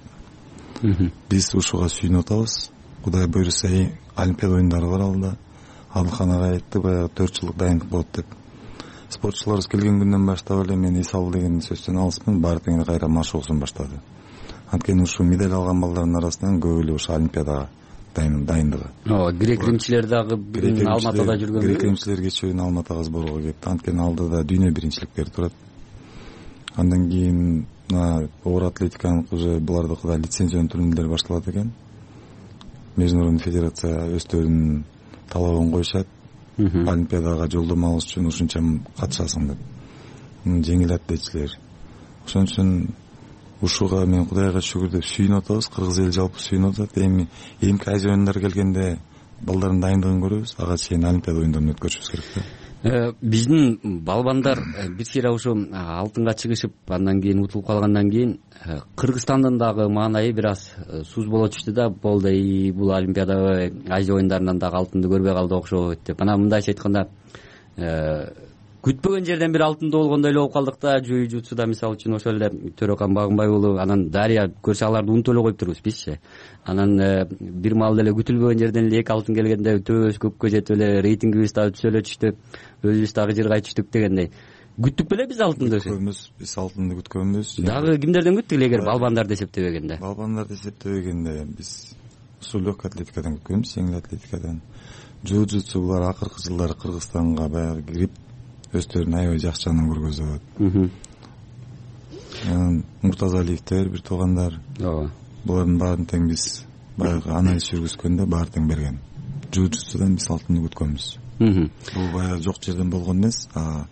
Биз ушуга сүйүнүп атабыз. Кудай буйруса Олимпиада оюндары бар алда. Адылхан ага айтты, баягы 4 жылдык дайындык болот деп. Спортчуларыбыз келген күндөн баштап эле мен эс ал деген сөздөн алыспын, баары тең кайра марш окуусун баштады. Анткени ушу медаль алган балдардын арасынан көбү эле ушу Олимпиадага дайындыгы. Грек-римчилер дагы Алматада жүргөн. Грек-римчилер кечүүн Алматага сборго келипти. Анткени алдыда дүйнө биринчиликтери турат. Андан кийин оор атлетиканын уже булардыкыда лицензиянын түрүндө башталат экен. Международный федерация өздөрүнүн талабын коюшат. Олимпиадага жолдомо алыш үчүн ушунча катышасың деп. Жеңил атлетчилер. Ошон үчүн ушуга мен Кудайга шүгүр деп сүйүнүп атабыз. Кыргыз эл жалпы сүйүнүп атат. Эмки Азия оюндары келгенде балдардын дайындыгын көрөбүз. Ага чейин Олимпиада оюндарын өткөрүшүбүз керек да. Биздин балбандар бир сыйра ушу алтынга чыгышып, андан кийин утулуп калгандан кийин Кыргызстандын дагы маанайы бир аз суз боло түштү да. Болду, бул Олимпиада Азия оюндарынан дагы алтынды көрбөй калды окшойт деп. Анан мындайча айтканда күтпөгөн жерден бир алтындуу болгондой эле болуп калдык да. Жуйжутсуда мисалы үчүн ошол эле Төрөкан Багынбай уулу, анан Дарья көрсө аларды унутуп эле коюп турбуз бизчи. Анан бир маалда эле күтүлбөгөн жерден эле 2 алтын келгенде төбөбүз көккө жетип эле рейтингибиз дагы түсө эле түштү. Өзүбүз дагы жыргай түштүк дегендей. Күттүк беле биз алтынды? Биз алтынды күткөнбүз. Дагы кимдерден күттүк эле, эгер балбандарды эсептебегенде? Балбандарды эсептебегенде биз ушул легкий атлетикадан күткөнбүз, жеңил атлетикадан. Жуджутсу булар акыркы жылдары Кыргызстанга баягы кирип өздөрүн аябай жакшы жагынан көргөзүп атат. Муртазалиевдер бир туугандар. Ооба. Булардын баарын тең биз баягы анализ жүргүзгөндө баары тең берген. Жужутсудан биз алтынды күткөнбүз. Бул баягы жок жерден болгон эмес.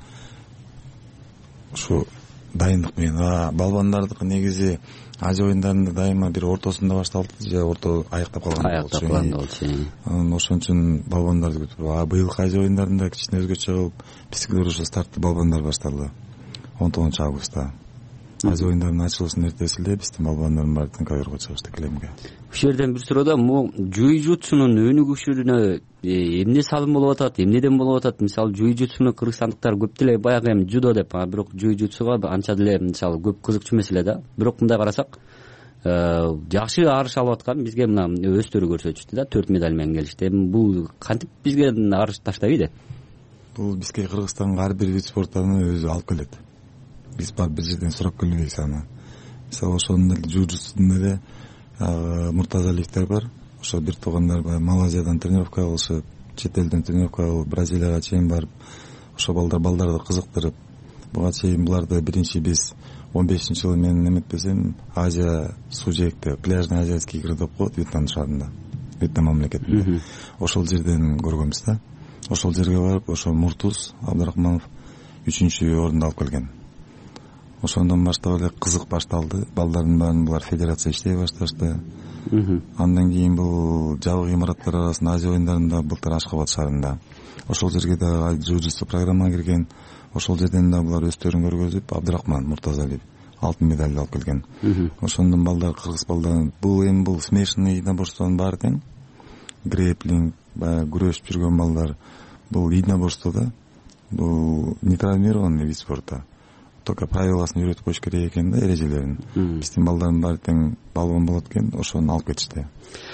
Ушу дайындык менен балбандардыкы негизи Азия оюндарында дайыма бир ортосунда башталды же орто аяктап калган болчу. Ошон үчүн балбандарды күтүп, быйылкы Азия оюндарында кичине өзгөчө кылып психологиялык ушу стартты балбандар башталды. 19-августта. Азия оюндарынын ачылышынын эртеси эле биздин балбандардын баары тең ковёрго чыгышты килемге. Ушул жерден бир суроо да, могу жуйжутсунун өнүгүшүнө эмне салым болуп атат, эмнеден болуп атат? Мисалы жуйжутсуну кыргызстандыктар көп деле баягы эми жудо деп, бирок жуйжутсуга анча деле мисалы көп кызыкчу эмес эле да. Бирок мындай карасак, жакшы арыш алып аткан бизге мына өздөрү көрсөтүштү да, 4 медаль менен келишти. Эми бул кантип бизге арыш таштабайт? Бул бизге Кыргызстанга ар бир вид спорттун өзү алып келет. Биз бар бир жерден сурап келбейбиз аны. Мисалы ошонун эле жужутсудун эле Муртазалиевдер бар. Ошо бир туугандар бар. Малайзиядан тренировка кылышып, чет элден тренировка кылып, Бразилияга чейин барып, ошо балдарды кызыктырып, буга чейин буларды биринчи биз 15-жылы мен эметпесем Азия суу жээкте пляжный азиатский игры деп коет Вьетнам шаарында, Вьетнам мамлекетинде. Ошол жерден көргөнбүз да. Ошол жерге барып, ошо Муртуз Абдрахманов 3-орунду алып келген. Ошондон баштап эле кызык башталды. Балдардын баарын булар федерация иштей башташты. Андан кийин бул жабык имараттар арасында Азия оюндарында былтыр Ашхабад шаарында. Ошол жерге да жужутсу программага кирген. Ошол жерден да булар өздөрүн көргөзүп, Абдрахман Муртазалиев алтын медаль алып келген. Ошондон балдар, кыргыз балдар, бул смешанный единоборствонун баары тең. Греплинг, күрөшүп жүргөн балдар, бул единоборство да. Бул не травмированный вид спорта. Только правиласын үйрөтүп коюш керек экен да, эрежелерин. Биздин балдардын баары тең балбан болот экен, ошону алып кетишти.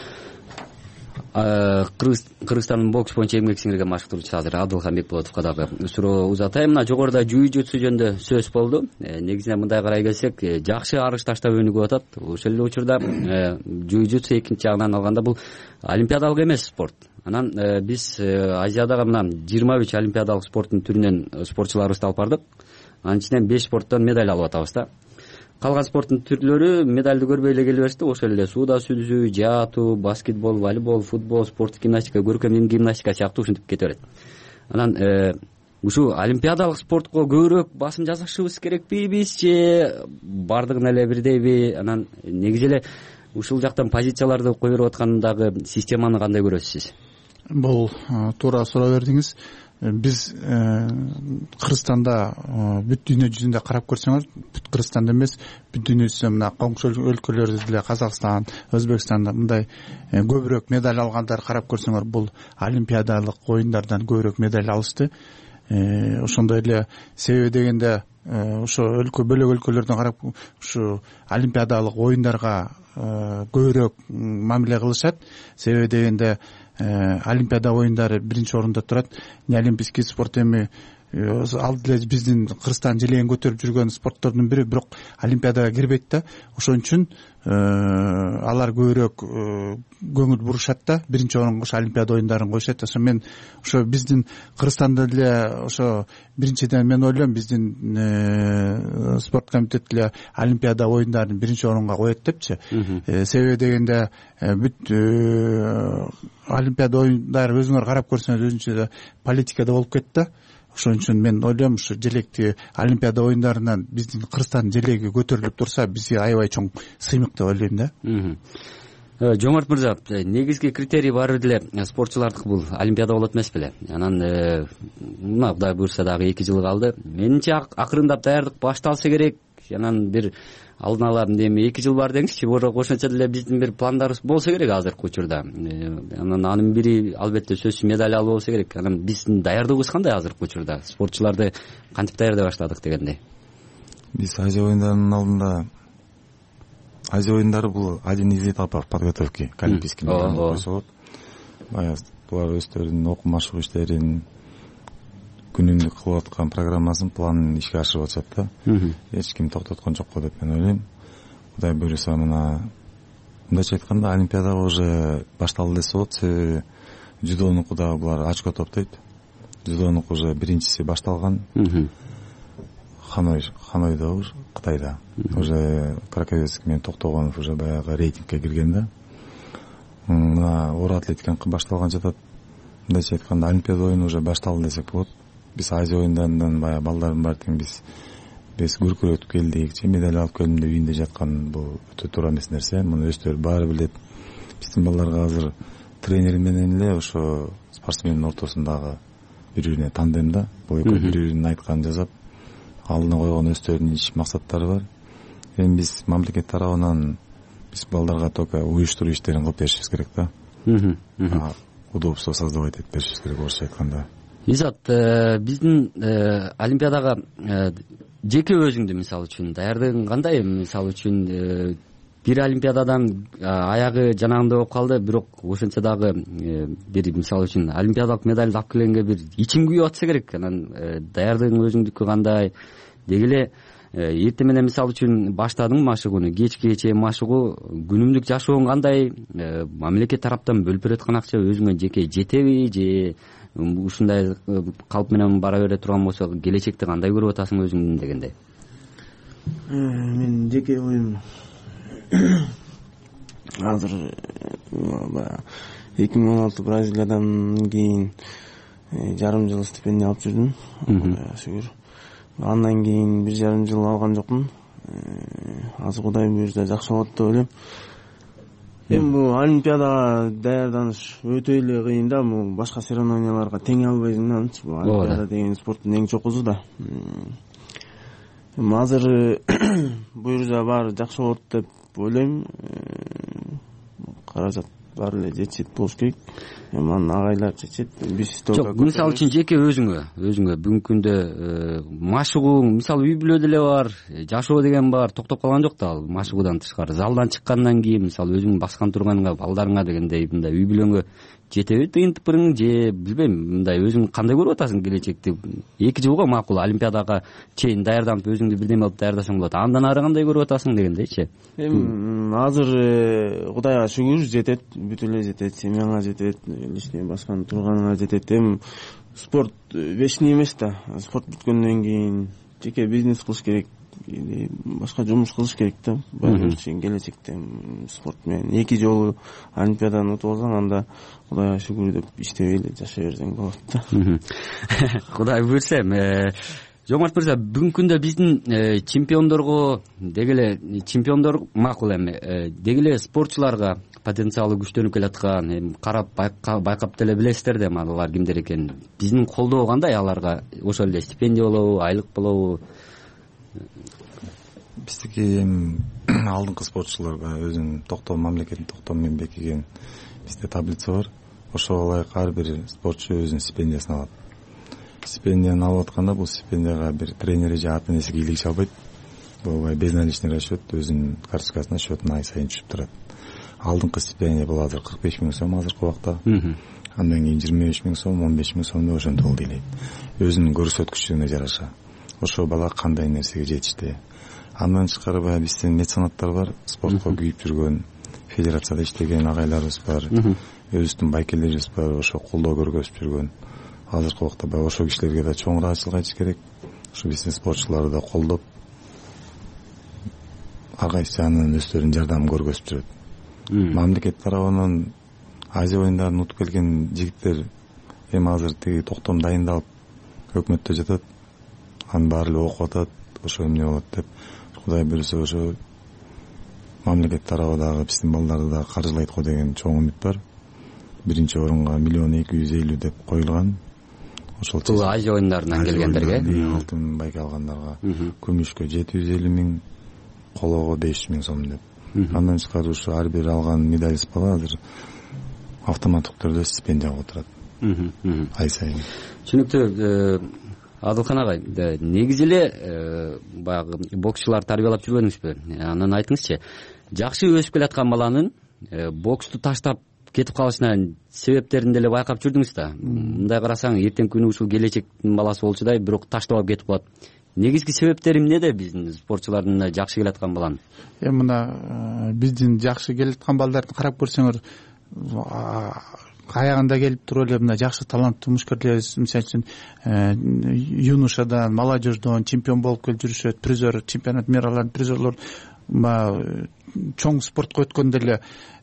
Кыргызстандын бокс боюнча эмгек сиңирген машыктыруучусу азыр Адылханбек Болотовго дагы суроо узатайм. Мына жогоруда жуйжутсу жөнүндө сөз болду. Негизинен мындай карай келсек, жакшы арыш таштап өнүгүп атат. Ошол эле учурда жуйжутсу экинчи жагынан алганда бул олимпиадалык эмес спорт. Анан биз Азиядагы мына 23 олимпиадалык спорттун түрүнөн спортчуларыбызды алып бардык. Анын ичинен 5 спорттон медаль алып атабыз да. Калган спорттун түрлөрү медалды көрбөй эле келип беришти. Ошол эле сууда сүзүү, жаатуу, баскетбол, волейбол, футбол, спорттук гимнастика, көркөм гимнастика сыяктуу ушинтип кете берет. Анан ушу олимпиадалык спортко көбүрөөк басым жасашыбыз керекпи биз же бардыгын эле бирдейби? Анан негизи эле ушул жактан позицияларды кое берип аткандагы системаны кандай көрөсүз сиз? Бул туура суроо бердиңиз. Биз Кыргызстанда бүт дүйнө жүзүндө карап көрсөңөр, бүт Кыргызстанда эмес, бүт дүйнө жүзүндө мына коңшу өлкөлөрдө деле Казакстан, Өзбекстанда мындай көбүрөөк медаль алгандар карап көрсөңөр, бул олимпиадалык оюндардан көбүрөөк медаль алышты. Ошондой эле себеби дегенде ошо бөлөк өлкөлөрдөн карап ушу олимпиадалык оюндарга көбүрөөк мамиле кылышат. Себеби дегенде олимпиада оюндары биринчи орунда турат. Олимпийский спорт эми ал деле биздин Кыргызстан желегин көтөрүп жүргөн спорттордун бири, бирок олимпиадага кирбейт да. Ошон үчүн алар көбүрөөк көңүл бурушат да, биринчи орунга ошо олимпиада оюндарын коюшат. Ошо мен ошо биздин Кыргызстанда деле ошо биринчиден мен ойлойм биздин спорт комитет деле олимпиада оюндарын биринчи орунга коет депчи. Себеби дегенде бүт олимпиада оюндары өзүңөр карап көрсөңүз өзүнчө политикада болуп кетти да. Ошон үчүн мен ойлойм ушу желекти олимпиада оюндарынан биздин Кыргызстан желеги көтөрүлүп турса, бизге аябай чоң сыймык деп ойлойм да. Жомарт мырза, негизги критерий баары деле спортчулардыкы бул олимпиада болот эмес беле? Анан мына Кудай буйрса дагы 2 жыл калды. Менимче акырындап даярдык башталса керек. Анан бир алдын ала эми 2 жыл бар деңизчи, ошончо деле биздин бир пландарыбыз болсо керек азыркы учурда. Анан анын бири албетте сөзсүз медаль алуу болсо керек. Анан биздин даярдыгыбыз кандай азыркы учурда? Спортчуларды кантип даярдай баштадык дегендей? Биз Азия оюндарынын алдында Азия оюндары бул один из этапов подготовки к олимпийским играм койсо болот. Баягы булар өздөрүнүн окуу машыгуу иштерин күнүндүк кылып аткан программасын, планын ишке ашырып атышат да. Эч ким токтоткон жок го деп мен ойлойм. Кудай буйрса мына мындайча айтканда олимпиадага уже башталды десе болот. Себеби жудонуку дагы булар очко топтойт. Жудонуку уже биринчиси башталган. ханойдобур, Кытайда. Уже Краковецкий менен Токтогонов уже баягы рейтингке кирген да. Мына оор атлетиканын башталган жатат. Мындайча айтканда Олимпиада оюну уже башталды десек болот. Биз Азия оюндарынан баягы балдардын баары биз көркүрөтүп келдик, медаль алып келдим деп үйүндө жаткан бул өтө туура эмес нерсе. Муну өздөрү баары билет. Биздин балдарга азыр тренер менен эле ошо спортсмендин ортосундагы бири-бирине тандемда, бул экөө бири-биринин айтканын жасап, алдына койгон өздөрүнүн иш максаттары бар. Эми биз мамлекет тарабынан биз балдарга только уюштуруу иштерин кылып беришибиз керек да. Удобство создавать этип беришибиз керек, орусча айтканда. Изат, биздин Олимпиадага жеке өзүңдү мисалы үчүн даярдыгың кандай? Мисалы үчүн бир Олимпиададан аягы жанагындай болуп калды, бирок ошентсе дагы бир мисалы үчүн олимпиадалык медальды алып келгенге бир ичиң күйүп атса керек. Анан даярдыгың өзүңдүкү кандай? Деги эле эртең менен мисалы үчүн баштадың машыгууну, кечке чейин машыгуу, күнүмдүк жашооң кандай? Мамлекет тараптан бөлүп берип аткан акча өзүңө жеке жетеби же ушундай калп менен бара бере турган болсо келечекте кандай көрүп атасың өзүңдүн дегенде? Мен жеке оюм азыр 2016 Бразилиядан кийин жарым жыл стипендия алып жүрдүм. Шүгүр. Андан кийин бир жарым жыл алган жокмун. Азыр Кудай буйрса жакшы болот деп ойлойм. Эми бул Олимпиадага даярданыш өтө эле кыйын да. Бул башка соревнованияларга тең албайсың да. Бул Олимпиада деген спорттун эң чокусу да. Эми азыр буйрса баары жакшы болот деп ойлойм. Каражат баары эле жетишет болуш керек. Эми аны агайлар чечет. Биз жок, мисалы үчүн жеке өзүңө бүгүнкү күндө машыгууң, мисалы үй бүлө деле бар, жашоо деген бар, токтоп калган жок да ал машыгуудан тышкары. Залдан чыккандан кийин мисалы өзүң баскан турганыңа, балдарыңа дегендей мындай үй бүлөңө жетеби тыйынтыпырың же билбейм, мындай өзүң кандай көрүп атасың келечекти? 2 жылга макул Олимпиадага чейин даярданып өзүңдү бирдеме кылып даярдасаң болот. Андан ары кандай көрүп атасың дегендейчи? Эми азыр Кудайга шүгүр жетет, бүт эле жетет, семьяңа жетет, лишний баскан турганыңа жетет. Эми спорт вечный эмес да. Спорт бүткөндөн кийин жеке бизнес кылыш керек, башка жумуш кылыш керек да. Баары үчүн келечекте спорт менен 2 жолу Олимпиаданы утуп алсаң, анда Кудайга шүгүр деп иштебей эле жашай берсең болот да. Кудай буйрса. Жомарт мырза, бүгүнкү күндө биздин чемпиондорго деги эле чемпиондор макул эми деги эле спортчуларга потенциалы күчтөнүп келаткан, карап байкап деле билесиздер да, алар кимдер экенин. Биздин колдоо кандай аларга? Ошол эле стипендия болобу, айлык болобу? Биздики эми алдыңкы спортчуларга өзүнүн токтом, мамлекеттин токтому менен бекиген бизде таблица бар. Ошого ылайык ар бир спортчу өзүнүн стипендиясын алат. Стипендияны алып атканда бул стипендияга бир тренери же ата энеси кийлигише албайт. Бул безналичный расчет өзүнүн карточкасына, счетуна ай сайын түшүп турат. Алдыңкы стипендия бул азыр 45 000 сом азыркы убакта. Андан кийин 25 000 сом, 15 000 сомду ошентип алды. Өзүнүн көрсөткүчүнө жараша. Ошо бала кандай нерсеге жетишти. Андан тышкары баягы биздин меценаттар бар, спортко күйүп жүргөн, федерацияда иштеген агайларыбыз бар, өзүбүздүн байкелерибиз бар, ошо колдоо көргөзүп жүргөн. Азыркы убакта баягы ошо кишилерге да чоң ыраазычылык айтыш керек. Ошо биздин спортчуларды да колдоп, ар кайсы жагынан өздөрүнүн жардамын көргөзүп жүрөт. Мамлекет тарабынан Азия оюндарын утуп келген жигиттер эми азыр тиги токтом дайындалып өкмөттө жатат. Анын баары эле окуп атат, ошо эмне болот деп. Кудай буйрса ошо мамлекет тарабы дагы биздин балдарды да каржылайт го деген чоң үмүт бар. Биринчи орунга 1.250.000 деп коюлган. Ошол бул Азия оюндарынан келгендерге, алтын байке алгандарга, күмүшкө 750.000, колого 500.000 сом деп. Андан тышкары ушу ар бир алган медалист бала азыр автоматтык түрдө стипендия алып турат. Ай сайын. Түшүнүктүү. Адылхан агай, негизи эле баягы боксчулар тарбиялап жүргөнүңүзбү? Анан айтыңызчы, жакшы өсүп келаткан баланын боксту таштап кетип калышына себептерин деле байкап жүрдүңүз да. Мындай карасаң, эртеңки күнү ушул келечектин баласы болчудай, бирок таштап алып кетип калат. Негизги себептери эмнеде биздин спортчулардын жакшы келаткан баланын? Мына биздин жакшы келаткан балдарды карап көрсөңөр, аягында келип туруп эле мына жакшы таланттуу мушкерлерибиз мисалы үчүн юношадан молодежьдон чемпион болуп келип жүрүшөт, призер, чемпионат миралардын призерлор, чоң спортко өткөндө эле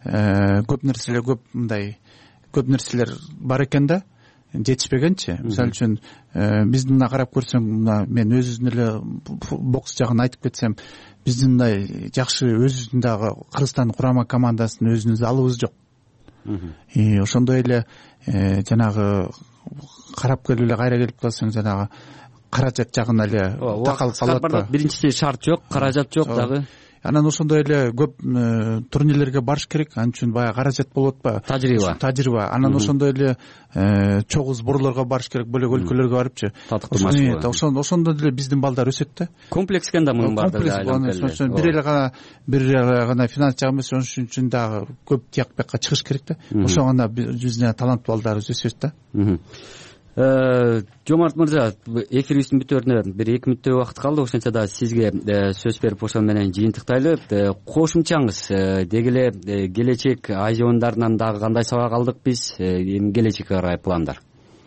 көп нерселер бар экен да, жетишпегенчи. Мисалы үчүн биздин мына карап көрсөң, мына мен өзүбүздүн эле бокс жагын айтып кетсем, биздин мындай жакшы өзүбүздүн дагы Кыргызстандын курама командасынын өзүнүн залыбыз жок. Ошондой эле жанагы карап келип эле кайра келип калсаң, жанагы каражат жагына эле такалып калат. Биринчиси шарт жок, каражат жок дагы. Анан ошондой эле көп турнирлерге барыш керек, анын үчүн баягы каражат болуп атпайбы? Тажрыйба. Анан ошондой эле чогуу сборлорго барыш керек, бөлөк өлкөлөргө барыпчы. Ошондо деле биздин балдар өсөт да. Комплекс экен да мунун баардыгы. Бир эле гана финанс жагы эмес, ошон үчүн дагы көп тияк бияка чыгыш керек да. Ошого гана биздин таланттуу балдарыбыз өсөт да. Жомарт мырза, эфирибиздин бүтөөрүнө бир 2 мүнөттөй убакыт калды. Ошентсе да сизге сөз берип ошол менен жыйынтыктайлы. Кошумчаңыз деги эле келечек Азия оюндарынан дагы кандай сабак алдык биз, эми келечекке карай пландар?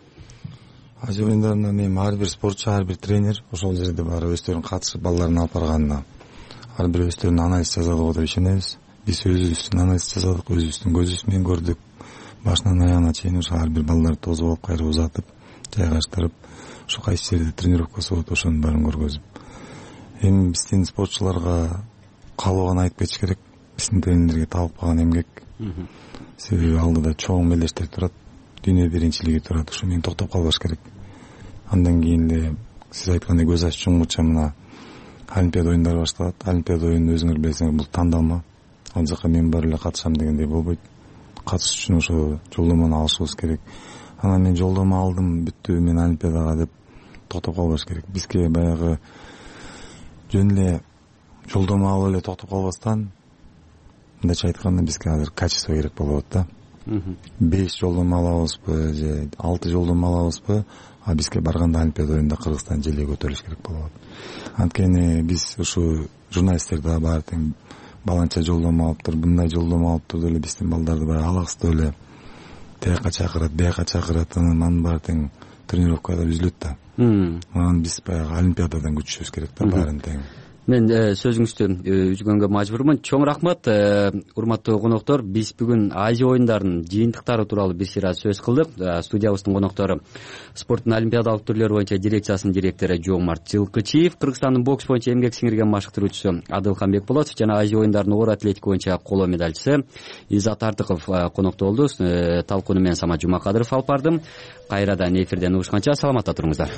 Азия оюндарынан эми ар бир спортчу, ар бир тренер ошол жерде баары өздөрүнүн катышып балдарын алып барганына ар бир өздөрүнүн анализ жасады деп ишенебиз. Биз өзүбүздүн анализ жасадык, өзүбүздүн көзүбүз менен көрдүк. Башынан аягына чейин ошо ар бир балдарды тосуп алып кайра узатып, жайгаштырып, ошо кайсы жерде тренировкасы болот, ошонун баарын көргөзүп. Эми биздин спортчуларга каалооган айтып кетиш керек. Биздин тренерлерге табып калган эмгек. Себеби алдыда чоң мелдештер турат, дүйнө биринчилиги турат. Ушу менен токтоп калбаш керек. Андан кийин эле сиз айткандай көз аччуңгуча мына Олимпиада оюндары башталат. Олимпиада оюну өзүңөр билесиңер, бул тандалма. Ал жака мен бар эле катышам дегендей болбойт. Катышыш үчүн ошо жолдомону алышыбыз керек. Анан мен жолдомо алдым, бүттү, мен Олимпиадага деп токтоп калбаш керек. Бизге баягы жөн эле жолдомо алып эле токтоп калбастан, мындайча айтканда бизге азыр качество керек болуп атат да. 5 жолдомо алабызбы же 6 жолдомо алабызбы, а бизге барганда Олимпиада оюнунда Кыргызстан желе көтөрүлүш керек болуп атат. Анткени биз ушу журналисттер да баары тең баланча жолдомо алыптыр, мындай жолдомо алыптыр деле биздин балдарды баягы алаксыздап эле тияка чакырат, бияка чакырат, анын баары тең тренировкада үзүлөт да. Анан биз баягы Олимпиададан күтүшүбүз керек да, баарын тең. Мен сөзүңүздү үзгөнгө мажбурмун. Чоң рахмат, урматтуу коноктор. Биз бүгүн Азия оюндарынын жыйынтыктары тууралуу бир сыйра сөз кылдык. Студиябыздын коноктору спорттун олимпиадалык түрлөрү боюнча дирекциясынын директору Жомарт Жылкычиев, Кыргызстандын бокс боюнча эмгек сиңирген машыктыруучусу Адылхан Бекболотов жана Азия оюндарынын оор атлетика боюнча коло медальчысы Изат Артыков коноктоо болду. Талкууну мен Самат Жумакадыров алып бардым. Кайрадан эфирден угушканча саламатта туруңуздар.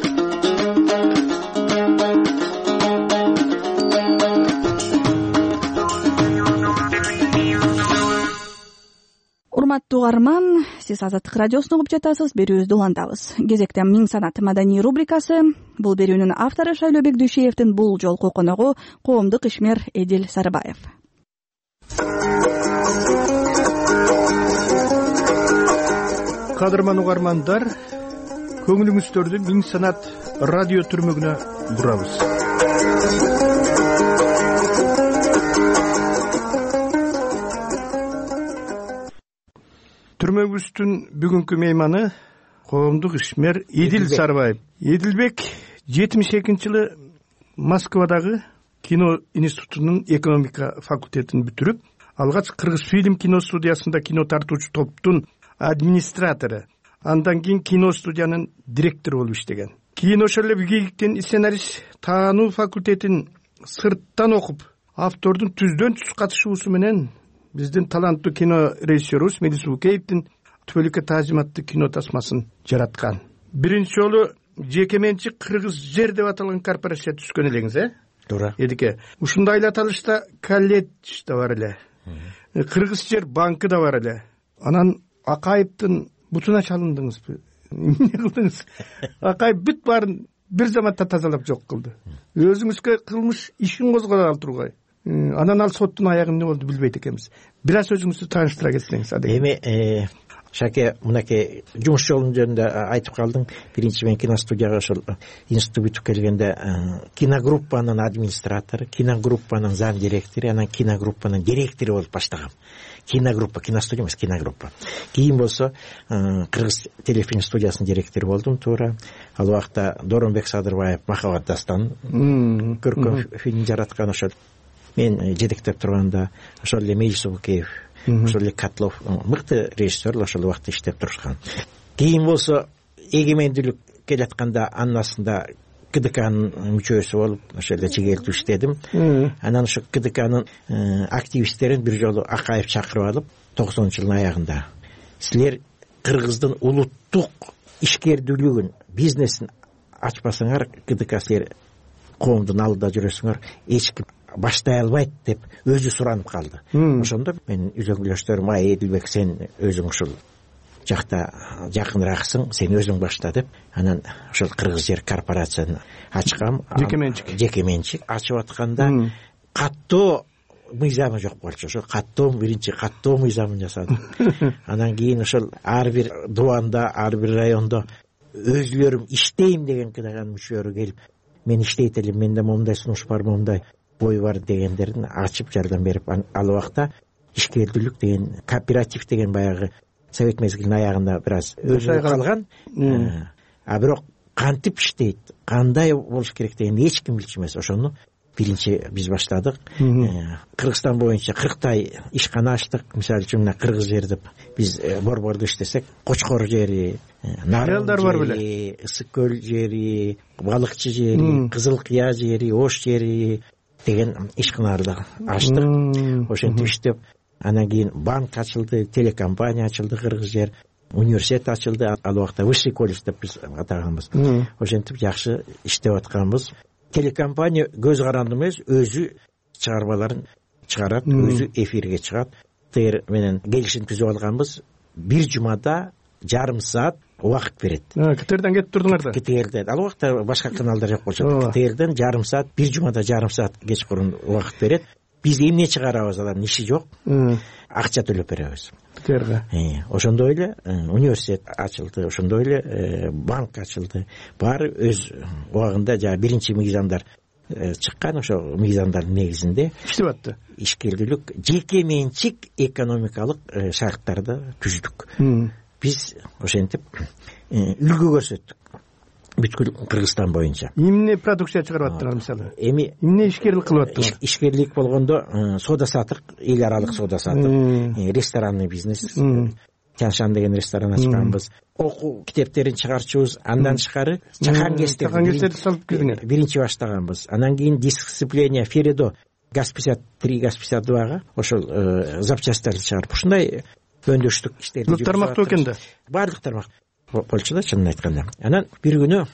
Урматтуу угарман, сиз Азаттык радиосун угуп жатасыз. Берүүбүздү улантабыз. Кезекте Миң санат маданий рубрикасы. Бул берүүнүн автору Шайлообек Дүйшеевдин бул жолку коногу коомдук ишмер Эдил Сарыбаев. Кадырман угармандар, көңүлүңүздөрдү Миң санат радио түрмөгүнө бурабыз. Түрмөгүбүздүн бүгүнкү мейманы коомдук ишмер Эдил Сарыбаев. Эдилбек 72-жылы Москвадагы кино институтунун экономика факультетин бүтүрүп, алгач Кыргыз фильм кино студиясында кино тартуучу топтун администратору, андан кийин кино студиянын директору болуп иштеген. Кийин ошол эле ВГИКтен сценарист таануу факультетин сырттан окуп, автордун түздөн түз катышуусу менен биздин таланттуу кино режиссерубуз Мелис Укеевдин Түбөлүккө таазим аттуу кино тасмасын жараткан. Биринчи жолу жеке менчик Кыргыз жер деп аталган корпорация түзгөн элеңиз, Туура. Эдике. Ушундай эле аталышта колледж да бар эле. Кыргыз жер банкы да бар эле. Анан Акаевдин бутуна чалындыңызбы? Эмне кылдыңыз? Акаев бүт баарын бир заматта тазалап жок кылды. Өзүңүзгө кылмыш ишин козгоп тургай. Анан ал соттун аягы эмне болду билбейт экенбиз. Бир аз өзүңүздү тааныштыра кетсеңиз. Эми Шаке, мынакей жумуш жолунун жөнүндө айтып калдың. Биринчи мен киностудияга ошол институтка бүтүп келгенде киногруппанын администратору, киногруппанын зам директору, анан киногруппанын директору болуп баштагам. Киностудия эмес, киногруппа. Кийин болсо Кыргыз телефильм студиясынын директору болдум туура. Ал убакта Доронбек Садырбаев Махаббат дастанын көркөм фильм жараткан. Ошол мен жетектеп турганда ошол эле Мейис Убукеев, ошол эле Котлов мыкты режиссерлор ошол убакта иштеп турушкан. Кийин болсо эгемендүүлүк келатканда анын астында КДКнын мүчөсү болуп ошол эле чегелтип иштедим. Анан ошо КДКнын активисттерин бир жолу Акаев чакырып алып 90-жылдын аягында силер Кыргыздын улуттук ишкердүүлүгүн, бизнесин ачпасаңар, КДК силер коомдун алдында жүрөсүңөр, эч ким баштай албайт деп өзү суранып калды. Ошондо мен үзөңгүлөштөрүм Эдилбек, сен өзүң ушул жакта жакыныраксың, сен өзүң башта деп, анан ошол Кыргыз жер корпорацияны ачкам. Жеке менчик ачып атканда каттоо мыйзамы жок болчу. Ошо биринчи каттоо мыйзамын жасадым. Анан кийин ошол ар бир дубанда, ар бир райондо өзүлөрүм иштейм деген кыдаган мүчөлөр келип, мен иштейт элем, менде момундай сунуш бар, момундай бой бар дегендерин ачып жардам берип, ал убакта ишкердүүлүк деген, кооператив деген баягы совет мезгилинин аягында бир аз өзү калган. А бирок кантип иштейт, кандай болуш керек дегенди эч ким билчү эмес. Ошону биринчи биз баштадык. Кыргызстан боюнча 40 ишкана ачтык. Мисалы үчүн Кыргыз жер деп биз борбордо иштесек, Кочкор жери, Нарын жери, Ысык көл жери, Балыкчы жери, Кызыл Кыя жери, Ош жери деген ишканаларды ачтык. Ошентип иштеп, анан кийин банк ачылды, телекомпания ачылды, Кыргыз жер, университет ачылды. Ал убакта Высший колледж деп биз атаганбыз. Ошентип жакшы иштеп атканбыз. Телекомпания көз каранды эмес, өзү чыгармаларын чыгарат, өзү эфирге чыгат. ТР менен келишим түзүп алганбыз. Бир жумада жарым саат убакыт берет. КТРден кетип турдуңар да? КТРден. Ал убакта башка каналдар жок болчу. КТРден жарым саат, бир жумада жарым саат кечкурун убакыт берет. Биз эмне чыгарабыз, алардын иши жок. Акча төлөп беребиз. КТРга. Ошондой эле университет ачылды, ошондой эле банк ачылды. Баары өз убагында жана биринчи мыйзамдар чыккан. Ошо мыйзамдардын негизинде иштеп атты. Ишкердүүлүк, жеке менчик экономикалык шарттарды түздүк. Биз ошентип үлгү көрсөттүк бүткүл Кыргызстан боюнча. Эмне продукция чыгарып аттыңар мисалы? Эмне ишкерлик кылып аттыңар? Ишкерлик болгондо сода сатык, эл аралык сода сатык, ресторанный бизнес. Тяншан деген ресторан ачканбыз. Окуу китептерин чыгарчубуз. Андан тышкары чакан кестерди салып кирдиңер. Биринчи баштаганбыз. Анан кийин дисципления Феридо ГАЗ-53, ГАЗ-52га ошол запчастьтарды чыгарып, ушундай өндүрүштүк иштерди. Тармактуу экен да. Баардык тармак болчу да, чынын айтканда. Анан бир күнү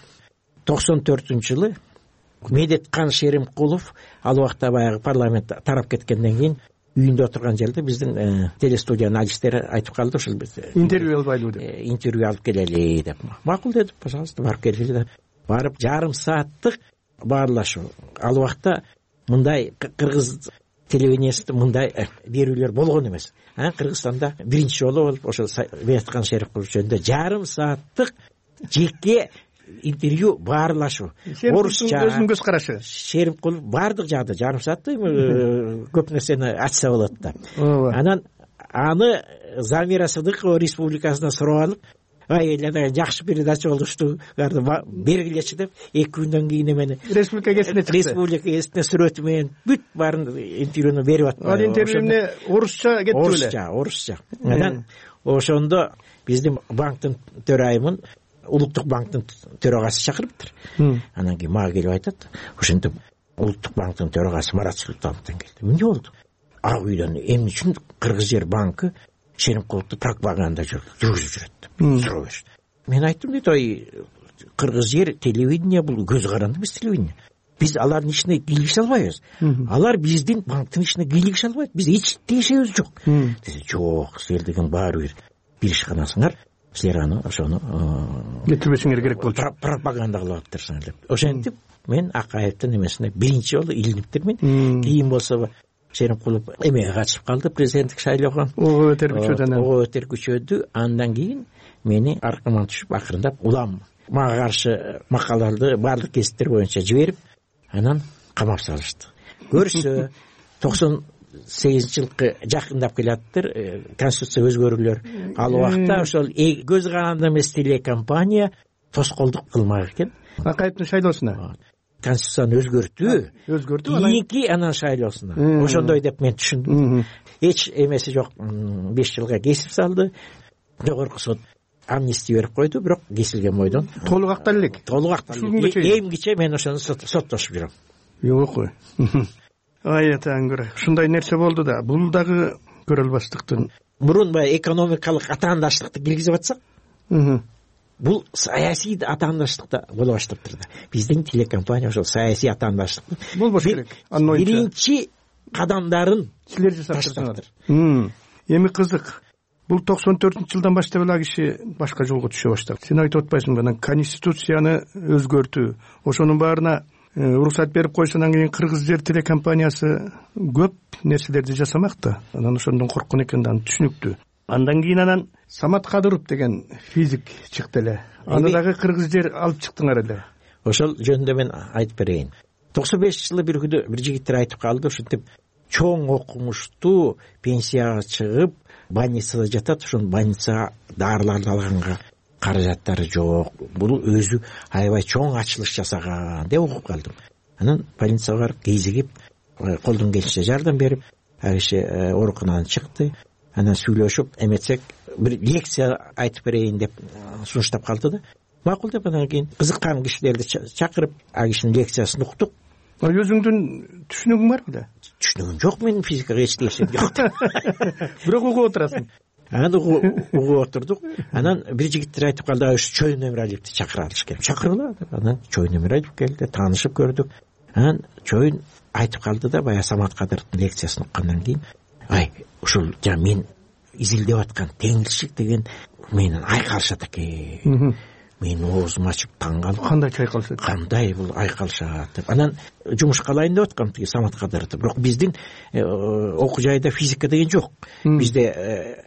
94-жылы Медеткан Шеримкулов ал убакта баягы парламент тарап кеткенден кийин үйүндө отурган жерде биздин телестудиянын адистери айтып калды, ошол интервью албайлыбы деп. Интервью алып келели деп. Макул дедим, пожалуйста, барып келели деп. Барып жарым сааттык баарлашуу. Ал убакта мындай кыргыз телевидениесинде мындай берүүлөр болгон эмес. Кыргызстанда биринчи жолу болуп ошол Медеткан Шеримкулов жөнүндө жарым сааттык жеке интервью баарлашуу. Орусча өзүнүн көз карашы. Шеримкулов баардык жагда жарым саатта көп нерсени ачса болот да. Анан аны Замира Сыдыкова республикасынан сурап алып, ай жакшы передача болду, уштугарды бергилечи деп 2 күндөн кийин эмени республика гезитине чыкты. Республика гезитине сүрөтү менен бүт баарын интервьюну берип атты. Ал интервью эмне орусча кетти беле? Орусча. Анан ошондо биздин банктын төрайымын, Улуттук банктын төрагасы чакырыптыр. Анан кийин мага келип айтат, ошентип Улуттук банктын төрагасы Марат Султановдон келди. Эмне болду? Ак үйдөн эмне үчүн Кыргыз жер банкы Шеримкуловду пропаганда жүргүзүп жүрөт деп суроо беришти. Мен айттым дейт, ой, Кыргыз жер телевидение бул көз каранды эмес телевидение. Биз алардын ишине кийлигише албайбыз. Алар биздин банктын ишине кийлигише албайт. Биз эч тиешебиз жок. Десе, жок, силер деген баары бир ишканасыңар, силер аны ошону кетирбешиңер керек болчу. Пропаганда кылып атыптырсыңар деп. Ошентип мен Акаевдин эмесине биринчи жолу илиниптирмин. Кийин болсо Жээнбекулов эмеге катышып калды, президенттик шайлоого. Ого өтөр күчөдү. Андан кийин мени аркаман түшүп акырындап улам мага каршы макалаларды баардык кесиптер боюнча жиберип, анан камап салышты. Көрсө 98-жылкы жакындап келатыптыр, конституция өзгөрүүлөр. Ал убакта ошол көз каранды эмес телекомпания тоскоолдук кылмак экен. Акаевдин шайлоосуна конституцияны өзгөртүү кийинки анан шайлоосуна. Ошондой деп мен түшүндүм. Эч эмеси жок, 5 жылга кесип салды. Жогорку сот амнистия берип койду, бирок кесилген бойдон толук актал элек. Эмгиче мен ошону соттошуп жүрөм. Жок кой. Аятаң көрө. Ушундай нерсе болду да, бул дагы көрө албаштыктын. Мурун баягы экономикалык атаандаштыкты киргизип атсак, бул саясий атаандаштыкта боло баштаптыр да. Биздин телекомпания ошол саясий атаандаштыкты болбош керек. Биринчи кадамдарын силер жасаптырсыңар. Эми кызык. Бул 94-жылдан баштап эле киши башка жолго түшө баштады. Сен айтып атпайсыңбы, анан конституцияны өзгөртүү, ошонун баарына уруксат берип койсонан кийин кыргыз жер телекомпаниясы көп нерселерди жасамак да. Анан ошондон корккон экен да, түшүнүктүү. Андан кийин анан Самат Кадыров деген физик чыкты эле. Аны дагы кыргыз жер алып чыктыңар эле. Ошол жөнүндө мен айтып берейин. 95-жылы бир күнү бир жигиттер айтып калды, ушинтип чоң окумуштуу пенсияга чыгып больницада жатат, ошон больницага дарыларды алганга каражаттары жок. Бул өзү аябай чоң ачылыш жасаган деп угуп калдым. Анан больницага барып кезигип, колдон келишинче жардам берип, киши ооруканадан чыкты. Анан сүйлөшүп эметсек, бир лекция айтып берейин деп сунуштап калды да. Макул деп анан кийин кызыккан кишилерди чакырып, кишинин лекциясын уктук. Өзүңдүн түшүнүгүң барбы да? Түшүнүгүм жок, менин физикага эч тиешем жок. Бирок угуп отурасың. Анан угуп отурдук. Анан бир жигиттер айтып калды, ошо Чоюн Эмиралиевди чакыралыш керек. Чакыргыла деп. Анан Чоюн Эмиралиев келди, таанышып көрдүк. Анан Чоюн айтып калды да, баягы Самат Кадыровдун лекциясын уккандан кийин, ушул мен изилдеп аткан теңирчилик деген менен айкалышат экен. Мен оозумду ачып таң калдым. Кандай айкалышат? Кандай бул айкалышат деп. Анан жумушка алайын деп аткам тиги Самат Кадыровду. Бирок биздин окуу жайда физика деген жок. Бизде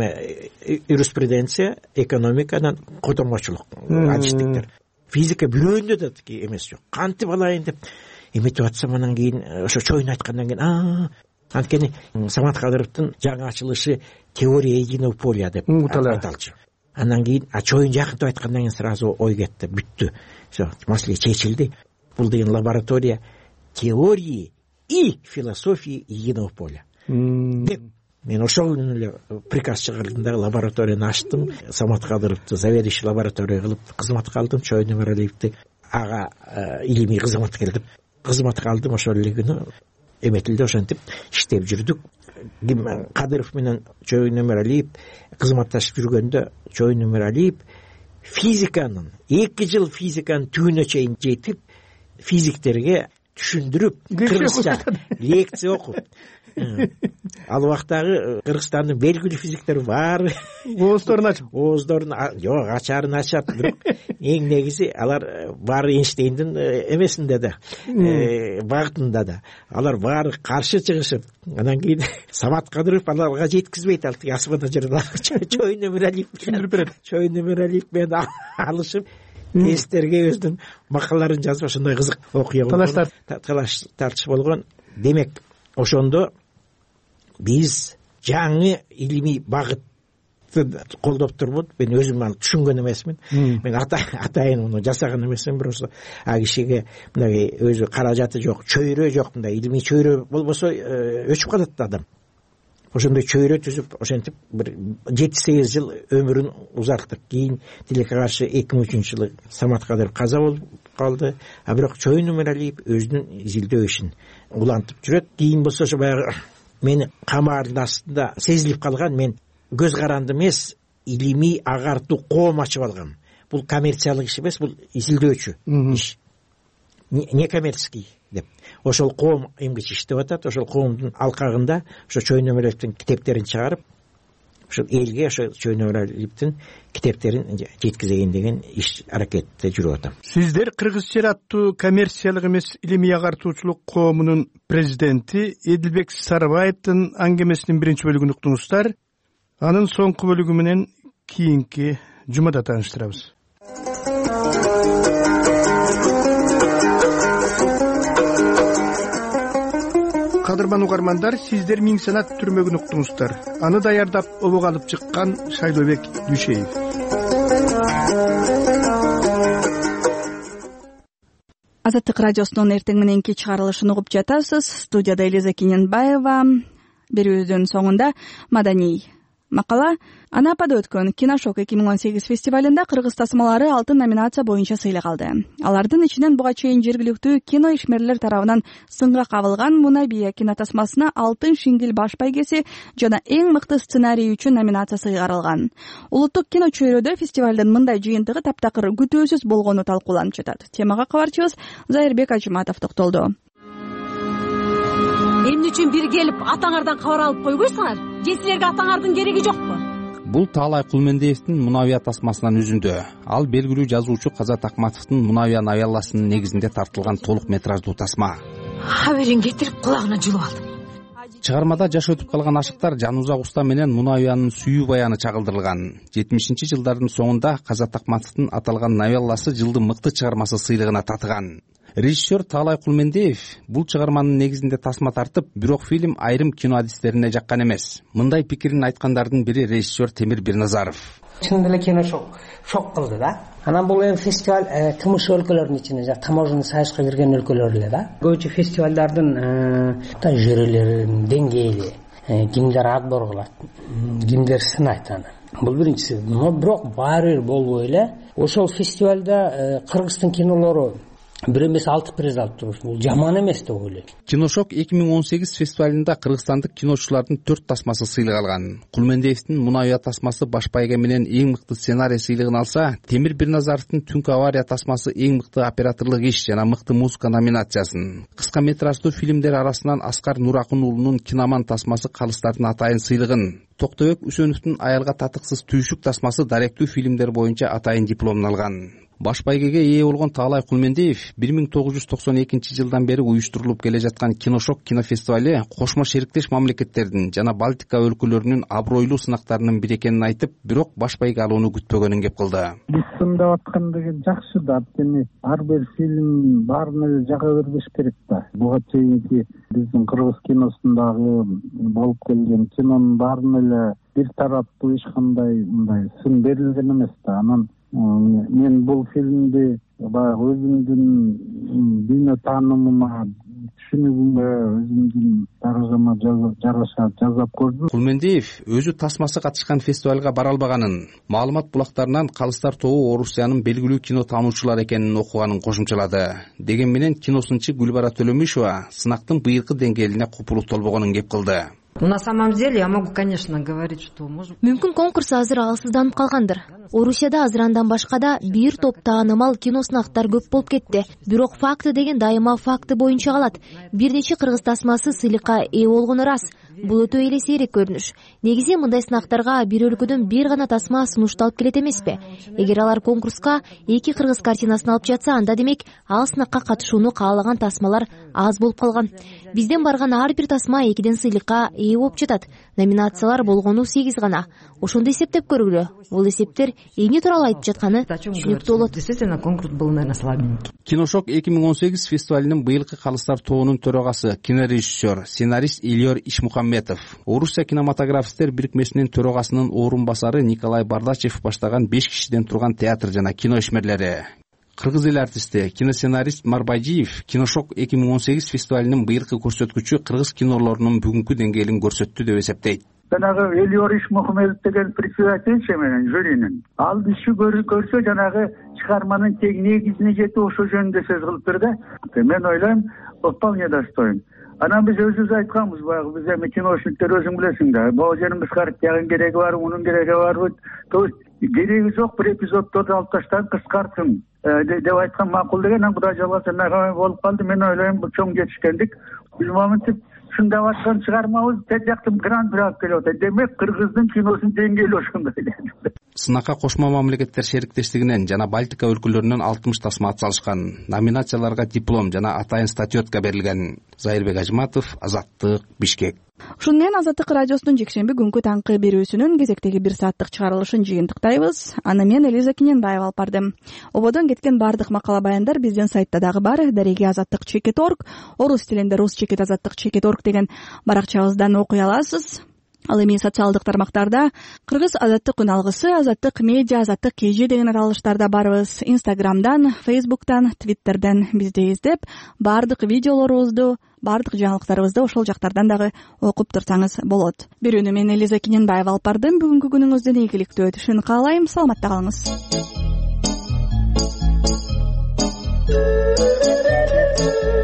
юриспруденция, экономика, анан котормочулук, адистиктер. Физика бирөөндө да тиги эмес жок. Кантип алайын деп эметип атсам, анан кийин ошо Чоюн айткандан кийин, анткени Самат Кадыровдун жаңы ачылышы теория единого поля деп аталчу. Андан кийин Чоюн жакынтып айткандан кийин сразу ой кетти, бүттү. Всё, маселе чечилди. Бул деген лаборатория теории и философии единого поля. Деп мен ошол күнү эле приказ чыгардым да лабораторияны ачтым. Самат Кадыровду заведующий лаборатория кылып кызматка алдым. Чоюн Эмиралиевди ага илимий кызматка алдым. Ошол эле күнү эметилди, ошентип иштеп жүрдүк. Кадыров менен Чоюн Эмиралиев кызматташып жүргөндө, Чоюн Эмиралиев физиканын 2 жыл физиканын түбүнө чейин жетип, физиктерге түшүндүрүп, кыргызча лекция окуп. Ал убактагы Кыргызстандын белгилүү физиктери бар. Ооздорун жок, ачарын ачат. Бирок эң негизи алар баары Эйнштейндин эмесинде да, багытында да. Алар баары каршы чыгышып, анан кийин Самат Кадыров аларга жеткизбейт, ал тиги асманда жүргөн Чоюн Эмиралиев түшүндүрүп берет. Чоюн Эмиралиев менен алышып, тесттерге өзүнүн макалаларын жазып, ошондой кызык окуя болгон, талаш тартыш болгон. Демек, ошондо биз жаңы илимий багытты колдоп турбуз. Мен өзүм аны түшүнгөн эмесмин. Мен атайын муну жасаган эмесмин, бирок кишиге мындай өзү каражаты жок, чөйрө жок, мындай илимий чөйрө болбосо өчүп калат да адам. Ошондой чөйрө түзүп, ошентип бир 7-8 жыл өмүрүн узарттык. Кийин тилекке каршы 2003-жылы Самат Кадыров каза болуп калды. Бирок Чоюн Эмиралиев өзүнүн изилдөө ишин улантып жүрөт. Кийин болсо ошо баягы мени камардын астында сезилип калган, мен көз каранды эмес, илимий агартуу коом ачып алгам. Бул коммерциялык иш эмес, бул изилдөөчү иш. Некоммерческий деп. Ошол коом эмгиче иштеп атат. Ошол коомдун алкагында ошо Чоюн Эмиралиевдин китептерин чыгарып, ошол элге ошо чөйнөлөрдүн китептерин жеткизейин деген иш аракетте жүрүп атам. Сиздер Кыргыз Жер аттуу коммерциялык эмес илимий агартуучулук коомунун президенти Эдилбек Сарыбаевдин аңгемесинин биринчи бөлүгүн уктуңуздар. Анын соңку бөлүгү менен кийинки жумада тааныштырабыз. Кадырман угармандар, сиздер Миң Санат түрмөгүн уктуңуздар. Аны даярдап обого алып чыккан Шайлообек Дүйшеев. Азаттык радиосунун эртең мененки чыгарылышын угуп жатасыз. Студияда Элиза Кененбаева. Берүүбүздүн соңунда маданий макала. Анапада өткөн Киношок 2018 фестивалында кыргыз тасмалары алтын номинация боюнча сыйлык алды. Алардын ичинен буга чейин жергиликтүү кино ишмерлер тарабынан сынга кабылган Мунабия кинотасмасына алтын шиңгил баш байгеси жана эң мыкты сценарий үчүн номинация сыйгарылган. Улуттук кино чөйрөдө фестивалдын мындай жыйынтыгы таптакыр күтүүсүз болгону талкууланып жатат. Темага кабарчыбыз Зайырбек Ажыматов токтолду. Эмне үчүн бир келип атаңардан кабар алып койбойсуңар? Же силерге атаңардын кереги жокпу? Бул Таалай Кулмендиевдин Мунавия тасмасынан үзүндү. Ал белгилүү жазуучу Казат Акматовдун Мунавия новелласынын негизинде тартылган толук метраждуу тасма. Хаберин кетирип кулагына жылып алдым. Чыгармада жаш өтүп калган ашыктар Жанузак Уста менен Мунавиянын сүйүү баяны чагылдырылган. 70-жылдардын соңунда Казат Акматовдун аталган новелласы жылдын мыкты чыгармасы сыйлыгына татыган. Режиссер Таалай Кулмендиев бул чыгарманын негизинде тасма тартып, бирок фильм айрым кино адистерине жаккан эмес. Мындай пикирин айткандардын бири режиссер Темир Бирназаров. Чындап эле кино шок кылды да. Анан бул эми фестиваль кымыш өлкөлөрдүн ичинде, таможенный союзга кирген өлкөлөр эле да. Көбүнчө фестивалдардын жөрөлөрүнүн деңгээли, кимдер отбор кылат, кимдер сынайт аны. Бул биринчиси. Бирок баары бир болбой эле ошол фестивалда Кыргыздын кинолору бир эмес 6 приз алып туруш. Бул жаман эмес деп ойлойм. Киношок 2018 фестивалында кыргызстандык киночулардын 4 тасмасы сыйлык алган. Кулмендиевдин Мунавия тасмасы баш байге менен эң мыкты сценарий сыйлыгын алса, Темир Бирназаровдун Түнкү авария тасмасы эң мыкты операторлук иш жана мыкты музыка номинациясын. Кыска метраждуу фильмдер арасынан Аскар Нуракун уулунун Киноман тасмасы калыстардын атайын сыйлыгын, Токтобек Үсөновдун Аялга татыксыз түйшүк тасмасы даректүү фильмдер боюнча атайын дипломун алган. Баш байгеге ээ болгон Таалай Кулмендиев 1992 жылдан бери уюштурулуп келе жаткан Киношок кинофестивали кошмо шериктеш мамлекеттердин жана Балтика өлкөлөрүнүн абройлуу сынактарынын бири экенин айтып, бирок баш байге алууну күтпөгөнүн кеп кылды. Биз сындап аткандыгы жакшы да, анткени ар бир фильм баарына жага бербеш керек да. Буга чейинки биздин кыргыз киносундагы болуп келген кинонун баарына эле бир тараптуу эч кандай мындай сын берилген эмес да. Анан мен бул фильмди баягы өзүмдүн дүйнө таанымыма, түшүнүгүмө, өзүмдүн даражама жараша жазап көрдүм. Кулмендиев өзү тасмасы катышкан фестивалга бара албаганын, маалымат булактарынан калыстар тобу Орусиянын белгилүү кино таануучулары экенин окуганын кошумчалады. Деген менен киносунчу Гүлбара Төлөмишова сынактын быйылкы деңгээлине купулуп толбогонун кеп кылды. На самом деле я могу, конечно, говорить, что мүмкүн конкурс азыр алсызданып калгандыр. Орусияда азырандан башка да бир топ таанымал кино сынактар көп болуп кетти. Бирок факты деген дайыма факты боюнча калат. Бир нече кыргыз тасмасы сыйлыкка ээ болгону рас. Бул өтө эле сейрек көрүнүш. Негизи мындай сынактарга бир өлкөдөн бир гана тасма сунушталып келет эмеспи? Эгер алар конкурска 2 кыргыз картинасын алып жатса, анда демек ал сынакка катышууну каалаган тасмалар аз болуп калган. Бизден барган ар бир тасма 2ден сыйлыкка ээ болуп жатат. Номинациялар болгону 8 гана. Ошондо эсептеп көргүлө. Бул эсептер эмне тууралуу айтып жатканы түшүнүктүү болот. Действительно, конкурс был, наверное, слабенький. Киношок 2018 фестивалинин быйылкы калыстар тобунун төрагасы, кинорежиссер, сценарист Ильёр Ишмухамметов, Орусия кинематографисттер бирикмесинин төрагасынын орун басары Николай Бардачев баштаган 5 кишиден турган театр жана кино ишмерлери. Кыргыз эл артисти, киносценарист Марбайжиев Киношок 2018 фестивалинин быйылкы көрсөткүчү кыргыз кинолорунун бүгүнкү деңгээлин көрсөттү деп эсептейт. Жанагы Элиор Ишмухамедов деген председатель менен жюринин ал иши көрсө жанагы чыгарманын тең негизине жетип ошол жөнүндө сөз кылып берди. Мен ойлойм, вполне достоин. Анан биз өзүбүз айтканбыз, баягы биз эми киношниктер өзүң билесиң да, бул жерибиз картиягын кереги бар, мунун кереги барбы? То есть кереги жок, бир эпизоддорду алып таштап кыскартсын деп айткан макул деген. Кудай жалгаса болуп калды. Мен ойлойм, бул чоң жетишкендик. Бул моментте шыңдап аткан чыгармабыз тет жактан гран-при алып келип атат. Демек Кыргыздын киносунун деңгээли ошондой эле. Сынакка кошмо мамлекеттер шериктештигинен жана Балтика өлкөлөрүнөн 60 тасма ат салышкан. Номинацияларга диплом жана атайын статуэтка берилген. Зайырбек Ажматов, Азаттык, Бишкек. Ушуну менен Азаттык радиосунун жекшемби күнгү таңкы берүүсүнүн кезектеги 1 сааттык чыгарылышын жыйынтыктайбыз. Аны мен Элиза Кененбаева алып бардым. Ободон кеткен бардык макала баяндар биздин сайтта дагы бар. Дареги Азаттык.org, орус тилинде rus.azattik.org деген баракчабыздан окуй аласыз. Ал эми социалдык тармактарда Кыргыз Азаттык үналгысы, Азаттык медиа, Азаттык KG деген аралыштарда барбыз. Инстаграмдан, Фейсбуктан, Твиттерден бизди издеп, бардык видеолорубузду, бардык жаңылыктарыбызды ошол жактардан дагы окуп турсаңыз болот. Берүүнү мен Элиза Кененбаева алып бардым. Бүгүнкү күнүңүздүн ийгиликтүү өтүшүн каалайм. Саламатта калыңыз.